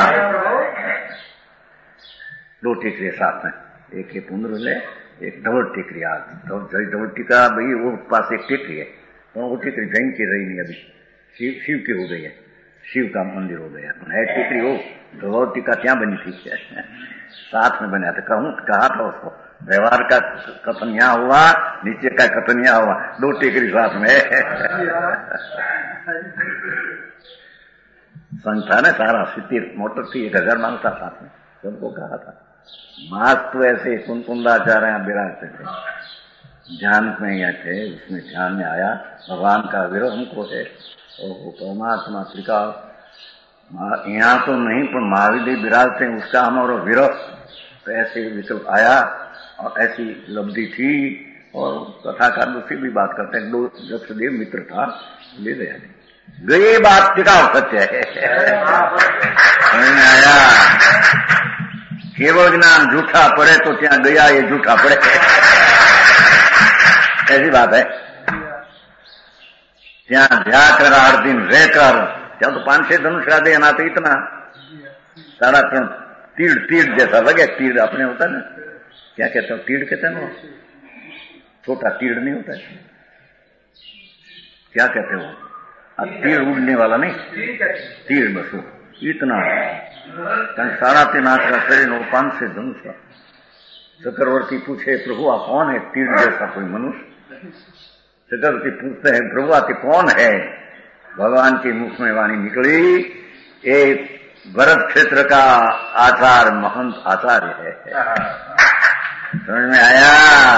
दो टेकरी साथ में, एक ये पुंद्र ले, एक डबल टेकरी। आज डबल टीका भाई वो पास एक टेकरी है, तो वो टेकरी जैन की रही नहीं, अभी शिव शिव की हो गई है, शिव का मंदिर हो गया है। टेकरी हो डबल टीका क्या बनी थी, साथ में बना था। कहूँ कहा था उसको, व्यवहार का कथन यहाँ हुआ, नीचे का कथन यहाँ हुआ, दो टेकरी साथ में। संघ था ना सारा, सितर मोटर थी, एक हजार मांगता था, सबको कहा था। मास तो ऐसे कुंकुंदाचार्य विराजते थे, ध्यान में गए थे, उसमें ध्यान में आया भगवान का विरह हमको है, और परमात्मा त्रिका यहाँ तो नहीं पर महावीर विराजते हैं, उसका हमारा विरह। तो ऐसे विकल्प आया और ऐसी लब्धि थी। और कथाकार दूसरी भी बात करते हैं, दो जब सदैव मित्र था ले गया नहीं, गए बात टिकाव सत्य है। समझ में आया? केवल ज्ञान झूठा पड़े तो त्या गया ये झूठा पड़े, ऐसी बात है। ત્યાં જાकर आठ दिन रहकर, ત્યાં तो पांच छह धनुष राधे ना, तो इतना साढ़ा तीन तीड़ तीड़ जैसा लगे, तीड़ अपने होता है ना, क्या कहते हो, तीड़ कहते हैं ना, छोटा तीड़ नहीं होता है, क्या कहते हो, तीड़ उड़ने वाला नहीं, तीड़ बस वो इतना साढ़ा तीन हाथ का शरीर और पांच छह धनुष का। चक्रवर्ती पूछे प्रभु आप कौन है, तीड़ जैसा कोई मनुष्य? चक्रवर्ती पूछते हैं प्रभु आप कौन है? भगवान के मुख में वाणी निकली, एक भरत क्षेत्र का आचार्य महंत आचार्य है। समझ में आया?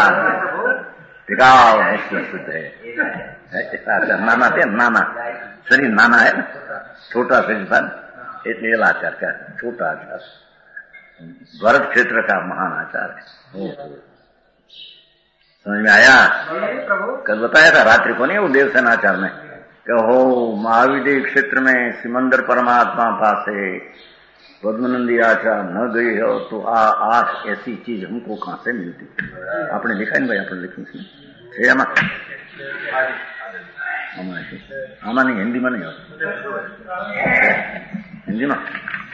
टिकाव शुद्ध है, नाना थे, नाना शरीर नाना है ना, छोटा शरीर था, इसलिए आचार्य का छोटा आचार्य, भरत क्षेत्र का महान आचार्य है। समझ में आया? कल बताया था रात्रि को नहीं, वो देवसेनाचार्य ने कहो महाविद्य क्षेत्र में सिमंदर परमात्मा पासे पद्मनंदी आचार्य न गई हो तो आ आठ ऐसी चीज हमको कहां से मिलती? आपने लिखा है भाई, आपने लिखी है आमा आमा नहीं, हिंदी में नहीं हो, हिंदी में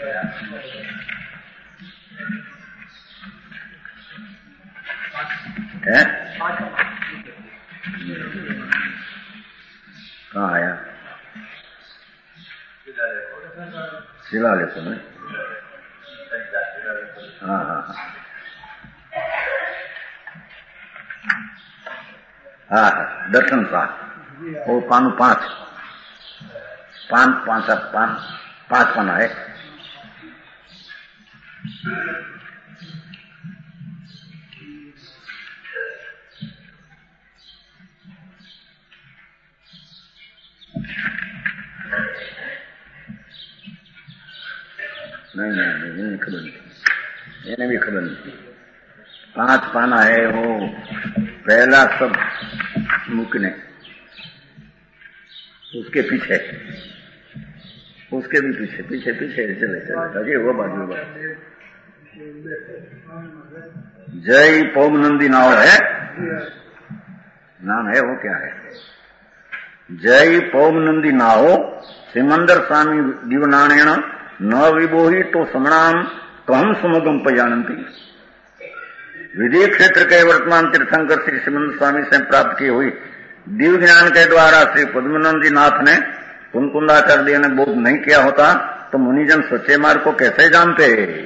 है? कहाँ आया? शिलालेख में। हाँ हाँ हाँ हाँ दर्शन साथ वो पानु पांच पान पांच पान पांच पाना है। नहीं नहीं नहीं खबर नहीं, इन्हें भी खबर नहीं। पांच पाना है वो, पहला सब मुकने, उसके पीछे उसके भी पीछे पीछे पीछे चले चले वो बाजू बाजू। जय पौमनंदी नाव है, नाम है वो, क्या है? जय पौमनंदी नाव सिमंदर स्वामी दिवनारायण न विबोही तो समणाम कहम सुमगम पजानंती। विधि क्षेत्र के वर्तमान तीर्थंकर श्री सिमंदर स्वामी से प्राप्त की हुई दिव्य ज्ञान के द्वारा श्री पद्मनंदी नाथ ने कुंकुंदाचार्य ने बोध नहीं किया होता तो मुनिजन सच्चे मार्ग को कैसे जानते?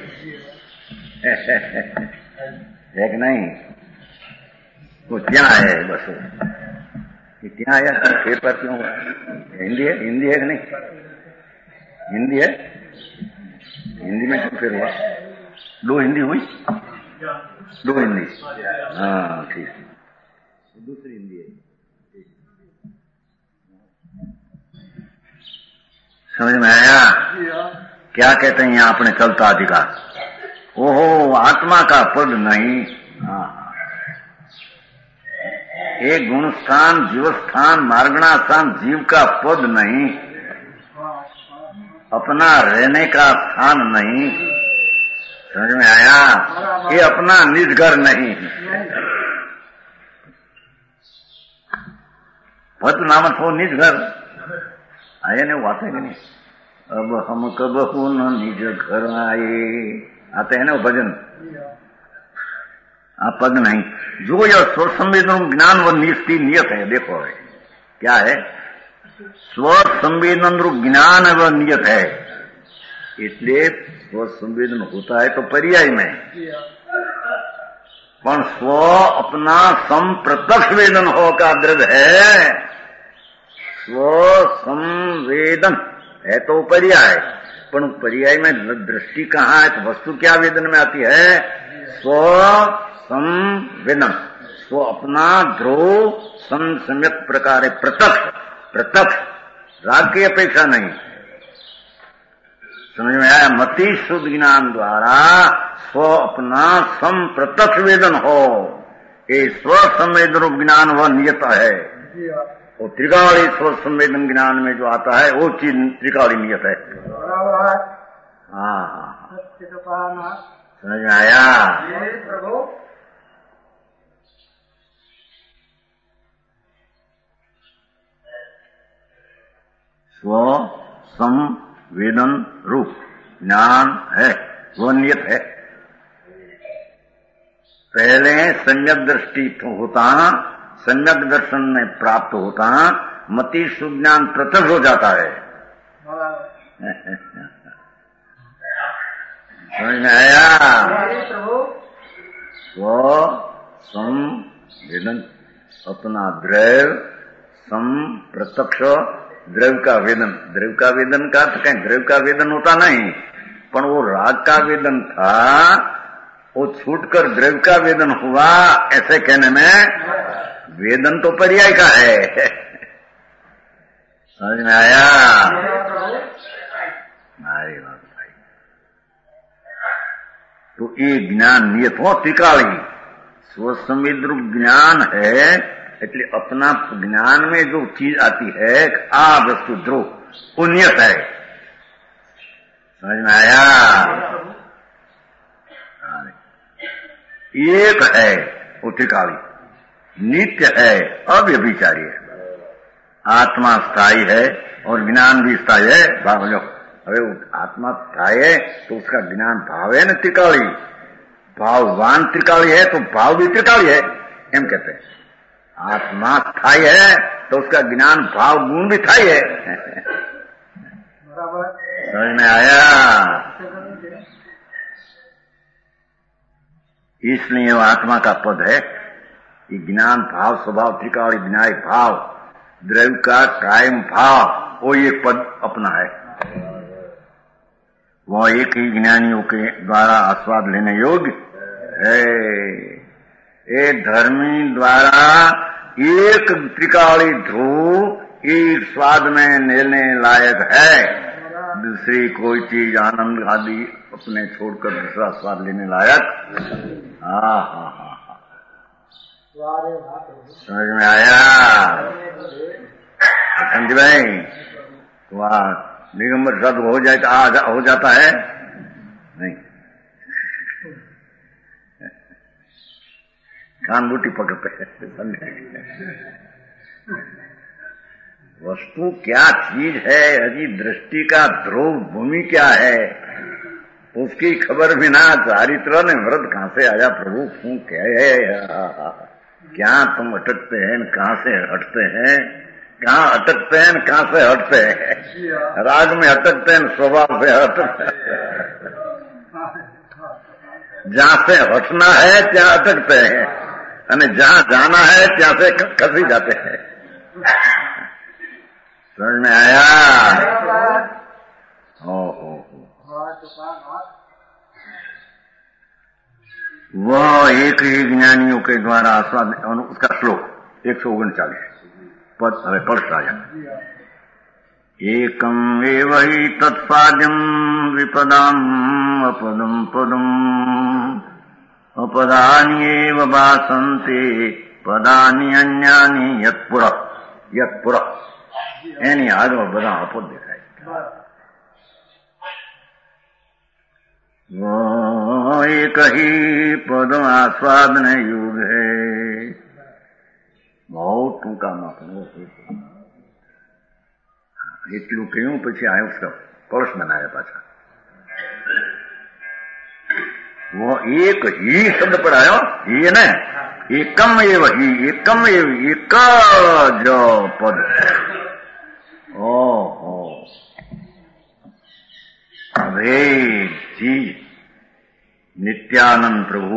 है कि नहीं? वो क्या है बस क्या आया फिर पर क्यों हुआ? हिंदी है, हिंदी है कि नहीं? हिंदी है, हिंदी में क्यों फिर हुआ? दो हिंदी हुई, दो हिंदी, हाँ ठीक है, दूसरी हिंदी है। समझ में आया? क्या कहते हैं यहाँ अपने चलता अधिकार? ओहो आत्मा का पद नहीं, हाँ एक गुण स्थान, जीव स्थान, मार्गणा स्थान, जीव का पद नहीं, अपना रहने का स्थान नहीं। समझ में आया? ये अपना निज घर नहीं, पद नामक हो निज घर आए ने, वो आते हैं कि नहीं? अब हम कब न निज घर आए, आते हैं ना वो भजन। आप पद नहीं, जो यह स्व संवेदन ज्ञान व निष्ठि नियत है, देखो है क्या है? स्व संवेदन ज्ञान व नियत है, इसलिए स्व संवेदन होता है तो पर्याय में, पर स्व अपना संप्रत्यक्ष वेदन हो का दृढ़ है, स्वसंवेदन है तो पर्याय, पर पर्याय में दृष्टि कहाँ है? तो वस्तु क्या वेदन में आती है? स्वसंवेदन, स्व अपना ध्रुव सम सम्यक प्रकार प्रत्यक्ष, प्रत्यक्ष राग की अपेक्षा नहीं। समझ में आया? मति शुद्ध ज्ञान द्वारा स्व अपना सम प्रत्यक्ष वेदन हो, ये स्व संवेदन रूप ज्ञान वह नियत है। वो त्रिकाली स्व संवेदन ज्ञान में जो आता है वो चीज त्रिकाली नियत है। हाँ हाँ, समझ में आया? स्व संवेदन रूप ज्ञान है, वो नियत है। पहले सम्यक दृष्टि होता, सम्यक दर्शन में प्राप्त होता, मति सुज्ञान प्रत्यक्ष हो जाता है। समझ में आया? स्व संवेदन अपना द्रव्य सम प्रत्यक्ष, द्रव्य का वेदन। द्रव्य का वेदन का तो कहीं द्रव्य का वेदन होता नहीं, पर वो राग का वेदन था, वो छूटकर द्रव्य का वेदन हुआ। ऐसे कहने में वेदन तो पर्याय का है। समझ में आया? अरे बात भाई, तो ये ज्ञान नियत हो त्रिकाली स्वसंवेद रूप ज्ञान है। એટલે अपना ज्ञान में जो चीज आती है आ वस्तु ध्रुव पुण्यत है। समझ में आया? एक है वो त्रिकाली, नित्य है, अव्यभिचारी है। आत्मा स्थायी है और ज्ञान भी स्थायी है। भाव लो, अरे आत्मा स्थायी है तो उसका ज्ञान भाव है न त्रिकाली। भाववान त्रिकाली है तो भाव भी त्रिकाली है, एम कहते हैं। आत्मा स्थायी है तो उसका ज्ञान भाव गुण भी स्थायी है। समझ में आया? इसलिए वो आत्मा का पद है कि ज्ञान भाव स्वभाव त्रिकाली ज्ञाय भाव द्रव्य का कायम भाव, वो एक पद अपना है। वह एक ही ज्ञानियों के द्वारा आस्वाद लेने योग्य है। ये धर्मी द्वारा एक त्रिकाली ध्रुव एक स्वाद में लेने लायक है। दूसरी कोई चीज आनंद आदि अपने छोड़कर दूसरा स्वाद लेने लायक। हाँ हाँ हाँ हाँ, समझ में आया? समझ भाई, वहाँ दिगंबर शब्द हो जाए तो आ जा, हो जाता है नहीं। कान बूटी पकड़ते हैं। वस्तु क्या चीज है, अजी दृष्टि का ध्रुव भूमि क्या है, उसकी खबर बिना चारित्र ने व्रत कहां से आया प्रभु? क्यों क्या है? क्या तुम अटकते हैं, कहां से हटते हैं? कहाँ अटकते हैं, कहां से हटते हैं? राग में अटकते हैं, स्वभाव से हटते हैं। जहां से हटना है ત્યાં अटकते हैं, અને जहां जाना है ત્યાં से खसी जाते हैं। समझ में आया? हो हो वह एक ही ज्ञानियों के द्वारा आस्वाद। उसका श्लोक एक सौ उनचालीस पद हमें पढ़ राजा। एकम एव हि तत्साध्यम विपदाम अपदम पदम अपदानि एव भासन्ते पदानि अन्यानि यत्पुर यत्पुर। एनी आगे बदा अपद देखाय। वो एक ही पद आस्वादन युग है। बहुत ટૂંકામાં એટલું કહ્યું પછી આવ્યો કળશ બનાવ્યા પાછા। वो एक ही शब्द पर आयो, ये न एकम एव ही, एकम एव एक जो पद। ओहो अभेद चीज नित्यानंद प्रभु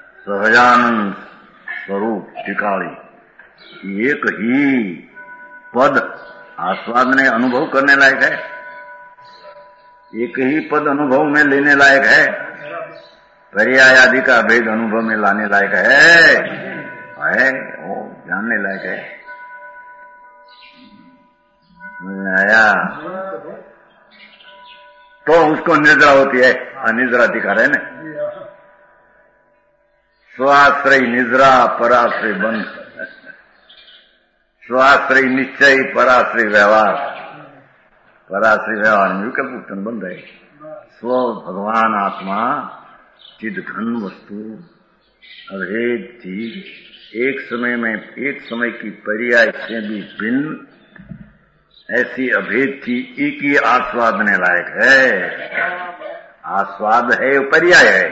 सहजानंद स्वरूप त्रिकाली एक ही पद आस्वादने अनुभव करने लायक है, एक ही पद अनुभव में लेने लायक है, पर्याय आदि का भेद अनुभव में लाने लायक है, है वो जानने लायक है। आया तो उसको निद्रा होती है, अनिद्रा अधिकार है ना। स्वाश्रय निद्रा, पराश्रय बंध, स्वाश्रय निश्चय, पराश्रय व्यवहार, पराश्रय व्यवहार में विकल्प उत्पन्न बंध है। स्व भगवान आत्मा चिद घन वस्तु अभेद चीज, एक समय में एक समय की पर्याय से भी भिन्न, ऐसी अभेद चीज एक ही आस्वादने लायक है। आस्वाद है वो पर्याय है,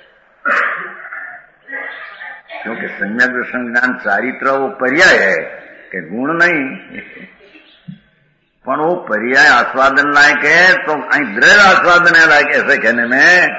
क्योंकि सम्यक दर्शन ज्ञान चारित्र वो पर्याय है कि गुण नहीं, पण वो पर्याय आस्वादन लायक है। तो અહીં दृढ़ आस्वादन है लायक ऐसे कहने में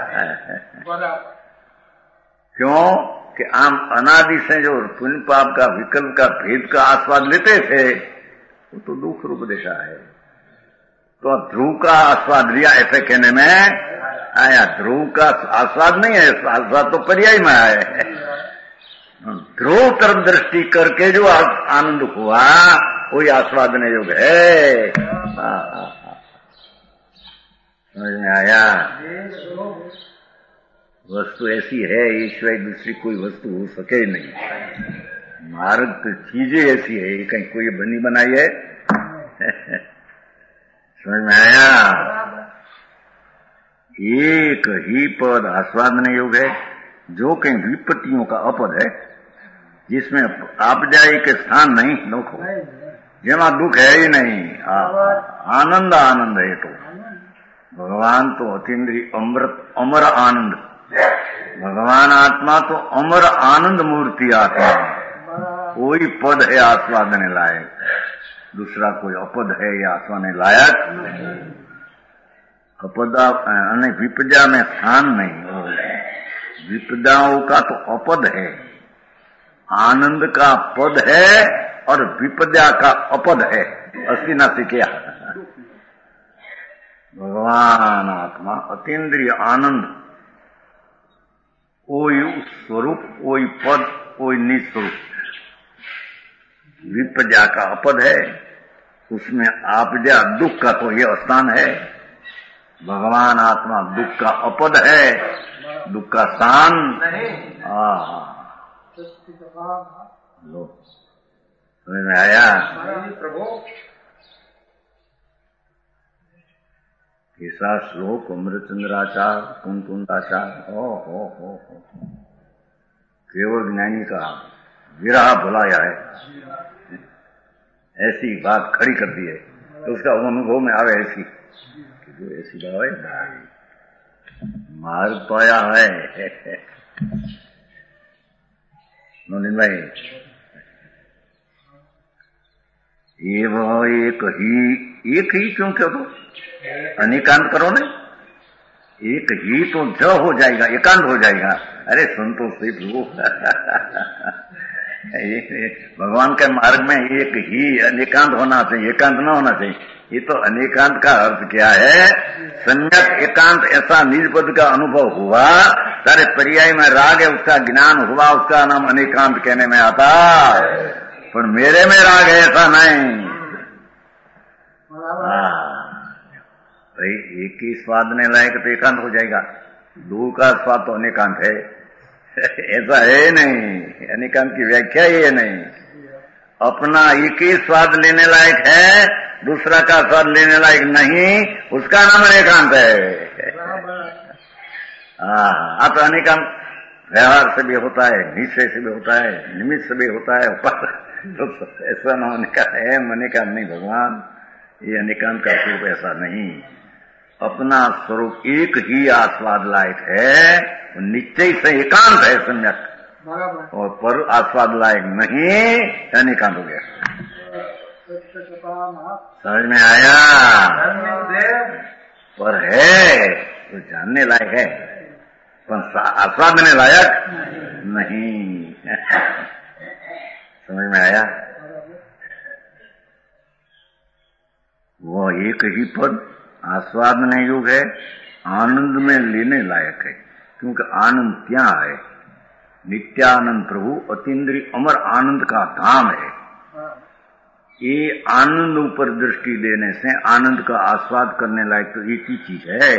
क्यों कि आम अनादि से जो पुण्य पाप का विकल्प का भेद का आस्वाद लेते थे वो तो दुख रूप दिशा है। तो ध्रुव का आस्वाद लिया ऐसे कहने में आया, ध्रुव का आस्वाद नहीं है, आस्वाद तो पर्याय में आया। ध्रुव तरफ दृष्टि करके जो आनंद हुआ वही आस्वादन योग है। समझ में आया? वस्तु ऐसी है, ईश्वर दूसरी कोई वस्तु हो सके नहीं। मार्ग तो चीजें ऐसी है, कहीं कोई बनी बनाई है? समझ में आया? एक ही पद आस्वादन योग है, जो कहीं विपत्तियों का अपद है, जिसमें आपदाई के स्थान नहीं, दुख हो, जेमा दुख है ही नहीं, आनंद आनंद है। तो भगवान तो अतीन्द्रिय अमृत अमर आनंद, भगवान आत्मा तो अमर आनंद मूर्ति आत्मा, कोई पद है आस्वादने लायक, दूसरा कोई अपद है या आस्वादने लायक। अपदा अने विपदा में स्थान नहीं, विपदाओं का तो अपद है, आनंद का पद है और विपदा का अपद है। अस्सी नासी क्या भगवान आत्मा अतीन्द्रिय आनंद, कोई स्वरूप, कोई पद, कोई निस्वरूप। विपदा का अपद है, उसमें आपदा दुख का तो ये स्थान है। भगवान आत्मा दुख का अपद है, दुख का स्थान। हाँ लो समझ में आया? ऐसा श्लोक अमृतचंद्राचार कुंकुंदाचार ओ हो हो हो केवल ज्ञानी का विरह बुलाया है, ऐसी बात खड़ी कर दी है। तो उसका अनुभव में आवे ऐसी कि जो ऐसी बात है भाई मार्ग पाया है। नोलिन भाई, ये वो एक ही, एक ही क्यों करो, अनेकांत करो ना, एक ही तो ज हो जाएगा, एकांत हो जाएगा। अरे सुन तो सही प्रभु, भगवान के मार्ग में एक ही अनेकांत होना चाहिए, एकांत न होना चाहिए। ये तो अनेकांत का अर्थ क्या है? सम्यक एकांत ऐसा निज पद का अनुभव हुआ, सारे पर्याय में राग है, उसका ज्ञान हुआ, उसका नाम अनेकांत कहने में आता। पर मेरे में राग है ऐसा नहीं। भाई एक ही स्वाद ने लायक तो एकांत हो जाएगा, दो का स्वाद तो अनेकांत है, ऐसा है नहीं। अनेकांत की व्याख्या ये नहीं। अपना एक ही स्वाद लेने लायक है, दूसरा का स्वाद लेने लायक नहीं, उसका नाम अनेकांत है। हाँ, तो अनेकांत व्यवहार से भी होता है, निश्चय से भी होता है, निमित्त से भी होता है, तो ऐसा न होने का है अनेकांत नहीं। भगवान ये अनेकांत का स्वरूप ऐसा नहीं, अपना स्वरूप एक ही आस्वाद लायक है, निश्चय से एकांत है सम्यक, और पर आस्वाद लायक नहीं, अनेकांत हो गया। समझ में आया? पर है तो जानने लायक है, पर आस्वादने लायक नहीं। समझ में आया? वह एक ही पद आस्वादन योग है, आनंद में लेने लायक है। क्योंकि आनंद क्या है? नित्यानंद प्रभु अतीन्द्रिय अमर आनंद का धाम है। ये आनंद ऊपर दृष्टि देने से आनंद का आस्वाद करने लायक तो एक ही चीज है।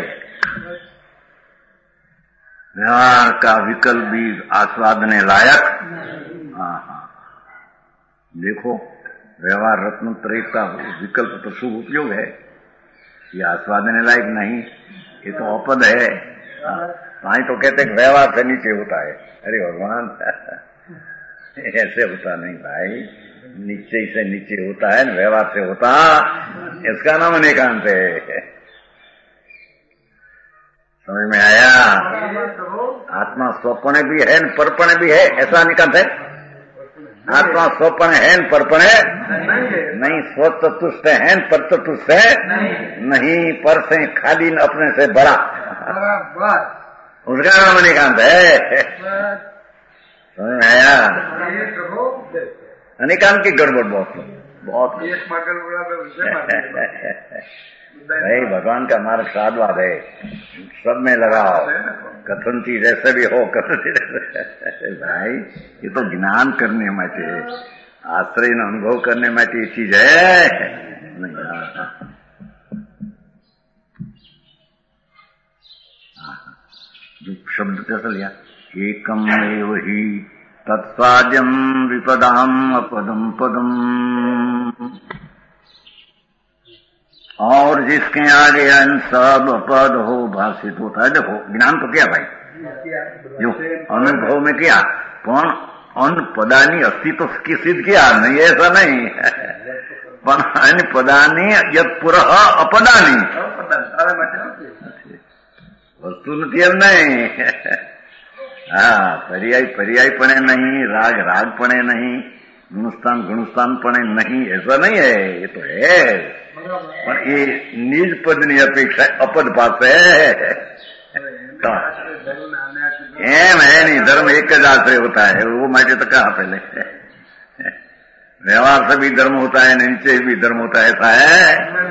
व्यवहार का विकल्प भी आस्वादने लायक। हाँ हाँ, देखो व्यवहार रत्न त्रय का विकल्प तो शुभ उपयोग है, ये आस्वादने लायक नहीं, ये तो अपद है। वहीं तो कहते हैं व्यवहार से नीचे होता है। अरे भगवान ऐसे होता नहीं भाई, नीचे से नीचे होता है, व्यवहार से होता, इसका नाम अनेकांत है। समझ में आया? आत्मा स्वपन भी है, परपण भी है, ऐसा अनेकांत है। आत्मा स्वपन है, परपण है नहीं, स्वत तुष्ट है, पर तुष्ट है नहीं, पर से खाली अपने से बड़ा, उसका नाम अनेकांत है। समझ में आया? अनेकांत की गड़बड़ बहुत बहुत भाई, भगवान का मार्ग साधवाद है, सब में लगाओ, कथन चीज ऐसे भी हो, कथन चीज भाई, ये तो ज्ञान करने माटे, आश्रय न अनुभव करने माटे ये चीज है नहीं। जो शब्द कैसा लिया, एकम एव ही तत्साद्यम विपदाम अपदम पदम, और जिसके आगे अन सब पद हो भाषित होता है। देखो ज्ञान तो क्या भाई, जो अनुभव में किया, पण अन पदानी अस्तित्व की सिद्ध किया नहीं, ऐसा नहीं, पण अन पदानी यद पुरः अपदानी वस्तु नहीं नहीं। हाँ, पर्याय पर्याय पणे नहीं, राग राग पणे नहीं, गुणस्थान गुणस्थान पणे नहीं, ऐसा नहीं है, ये तो है। पर ये निज पदनी अपेक्षा अपद पास है तो एम है नहीं, धर्म एक आश्रय होता है, वो माटे तो कहा पहले व्यवहार से भी धर्म होता है, निश्चय भी धर्म होता है, ऐसा है।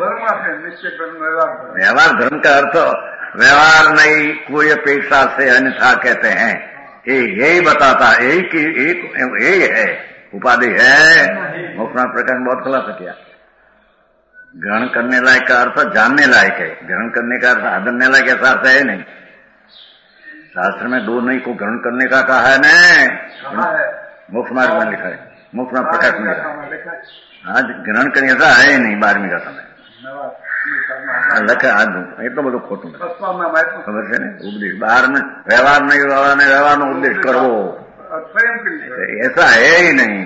व्यवहार धर्म का अर्थ व्यवहार नहीं, कोई अपेक्षा से अन्यथा कहते हैं, ये यही बताता है, यही की एक यही है, उपाधि है। मोक्षणा प्रकरण बहुत खुलासा किया। ग्रहण करने लायक का अर्थ जानने लायक है, ग्रहण करने का अर्थ आदरने लायक ऐसा अर्थ है नहीं। शास्त्र में दो नहीं को ग्रहण करने का कहा है न, मोक्ष मार्ग में लिखा है, मोक्ष प्रकाश में लिखा है। आज ग्रहण करने ऐसा है नहीं, बारहवीं का समय लखे आज એટલો બધો ખોટું ખબર છે ને। ઉપદેશ બહાર में व्यवहार नहीं, व्यवहार में व्यवहार में उपदेश करवो, ऐसा है ही नहीं।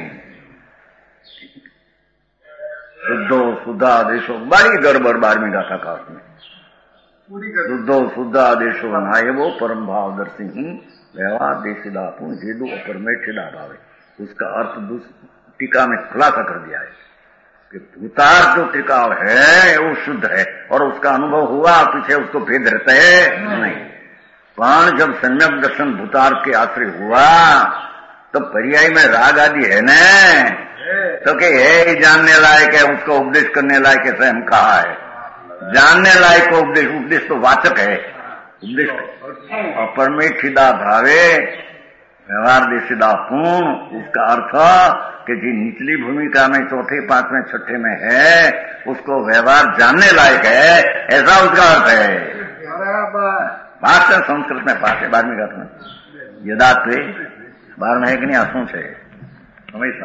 शुद्धो शुद्धा देशो, बड़ी गड़बड़ बारहवीं गाथा का उसमें, शुद्धो शुद्धा देशो नायवो परम भाव दर्शी व्यवहार देशिदा पुण्य हेदु अपर में ठेडा भावे। उसका अर्थ टीका में खुलासा कर दिया है कि भूतार्थ जो टिकाव है वो शुद्ध है, और उसका अनुभव हुआ, पीछे उसको भेद रहते है नहीं। पण जब सम्यक दर्शन भूतार्थ के आश्रय हुआ तो पर्याय में राग आदि है न, तो कि है जानने लायक है, उसको उपदेश करने लायक है, हम कहा है जानने लायक को उपदेश, उपदेश तो वाचक है, उपदेश अपर में ठिदा भावे व्यवहार देशिदा पूर्ण, उसका अर्थ कि जी निचली भूमिका में चौथे पांचवें छठे में है, उसको व्यवहार जानने लायक है, ऐसा उसका अर्थ है। भाषा संस्कृत में पाठ है, बारहवीं का में यदात्वे बारहवें है कि नहीं, आंसू से हमेशा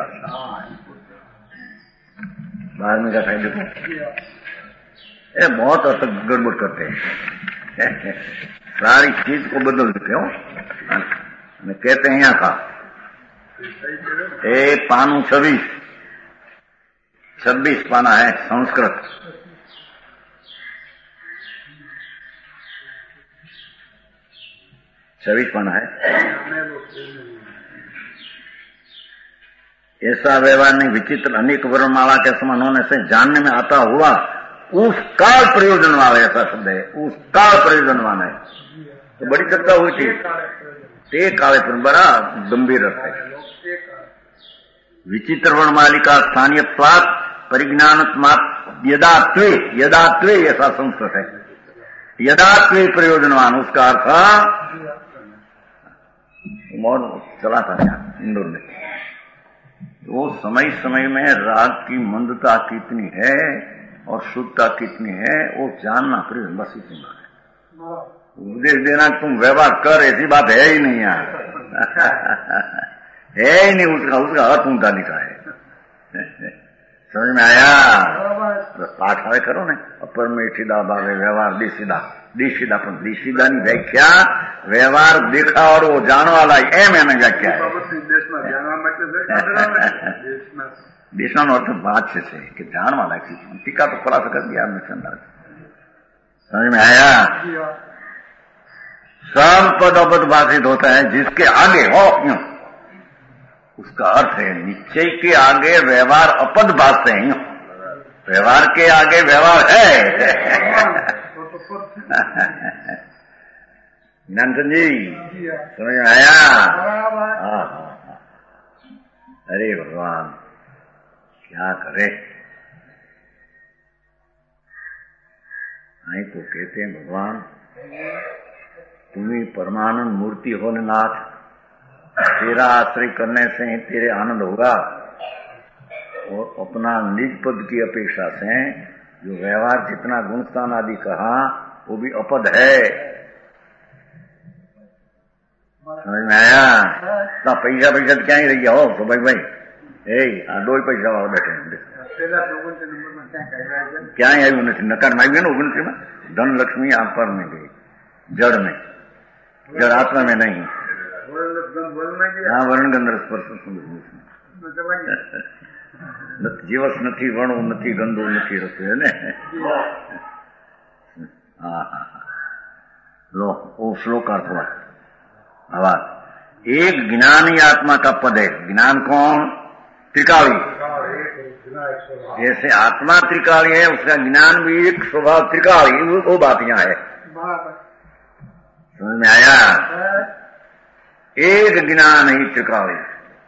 बारहवीं का है। देखो ये बहुत अर्थ गड़बड़ करते हैं, सारी चीज को बदल देते हो। कहते हैं यहाँ का ए पानु छब्बीस छब्बीस पाना है संस्कृत, छब्बीस पाना है। ऐसा व्यवहार नहीं विचित्र अनेक वर्णमाला के समान होने से जानने में आता हुआ उस काल प्रयोजन वाला, ऐसा शब्द है, उस काल प्रयोजन वाला है। तो बड़ी चर्चा हुई थी, ते काले पर बड़ा गंभीर अर्थ है। विचित्र वर्णमालिका स्थानीय परिज्ञानात्मा यदात्वे, यदात्वे ऐसा संस्कृत है, यदात्वे प्रयोजनवान, उसका अर्थ और चला था यहाँ इंदौर में। वो समय समय में राग की मंदता कितनी है और शुद्धता कितनी है वो जानना प्रयोजन, बस इतनी बात है। उपदेश देना तुम व्यवहार कर, ऐसी बात है ही नहीं यार। है ही नहीं, उसका उसका अर्थ उनका लिखा है। समझ में आया? पाठ हवे करो ने, अपर में सीधा भावे व्यवहार दिशीदा, दिशीदा पण दिशीदानी व्याख्या व्यवहार देखा और वो जान वाला एम एने व्याख्या है। देशना નો अर्थ बात से છે કે જાણ वाला चीज, टीका तो खुलासा कर दिया आपने संदार। समझ में आया? सब पद अपद भाषित होता है जिसके आगे हो यूं, उसका अर्थ है निश्चय के आगे व्यवहार अपद भाषते हैं, व्यवहार के आगे व्यवहार है। ज्ञानचंद जी समझ में आया? हाँ हाँ, अरे भगवान क्या करे। नहीं तो कहते हैं भगवान तुम्ही परमानंद मूर्ति हो नाथ, तेरा आश्रय करने से ही तेरे आनंद होगा, और अपना निज पद की अपेक्षा से जो व्यवहार जितना गुणस्थान आदि कहा वो भी अपद है। समझ में आया? तो पैसा पैसा क्या ही रही हो तो भाई भाई ए दो ही पैसा वाला बैठे क्या ही આવ્યું નથી, નકાર માં આવ્યું ને ઓગણત્રીસ में धन लक्ष्मी आप पर में गई, जड़ में, जड़ आत्मा में नहीं। हाँ वर्ण गंध स्पर्श जीवस નથી વણું નથી ગંદુ નથી રસ है ने। हाँ हाँ लो वो श्लोकार्थ हुआ। हवा एक ज्ञानी आत्मा का पद है। ज्ञान कौन? त्रिकाली। जैसे आत्मा त्रिकाली है उसका ज्ञान भी एक स्वभाव त्रिकाली, वो, वो बात यहाँ है। समझ में आया? एक ज्ञान ही त्रिकाली।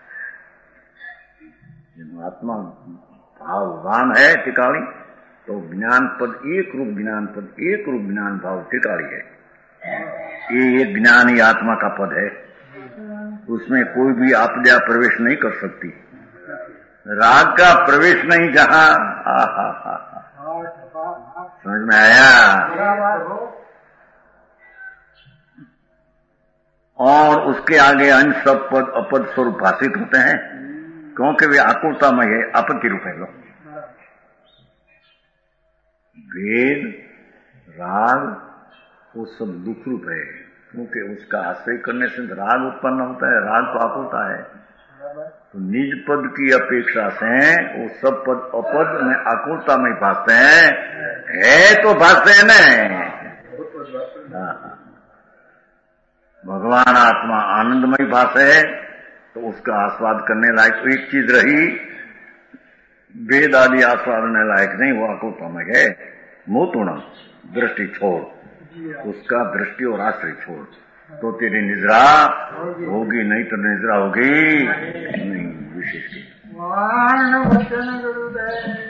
आत्मा भाववान है त्रिकाली, तो ज्ञान पद एक रूप ज्ञान पद, एक रूप ज्ञान भाव त्रिकाली है। ये एक ज्ञान ही आत्मा का पद है, उसमें कोई भी आपदा प्रवेश नहीं कर सकती। राग का प्रवेश नहीं जहां। हा हा हा समझ में आया? और उसके आगे अंश सब पद अपद स्वरूप भाषित होते हैं, क्योंकि वे आकुलतामय है, आपत्ति रूप है। लो वेद राग वो सब दुख रूप है, क्योंकि उसका आश्रय करने से राग उत्पन्न होता है, राग तो आकुलता है। तो निज पद की अपेक्षा से वो सब पद अपद में आकुलता में भाषते हैं, है तो भाषते हैं न। भगवान आत्मा आनंदमय भाषे है, तो उसका आस्वाद करने लायक तो एक चीज रही, वेद आदि आस्वादने लायक नहीं, वो आकुलतामय है। मोतुण दृष्टि छोड़, उसका दृष्टि और आश्रय छोड़, तो तेरी निद्रा होगी, नहीं तो निद्रा होगी नहीं। विशेष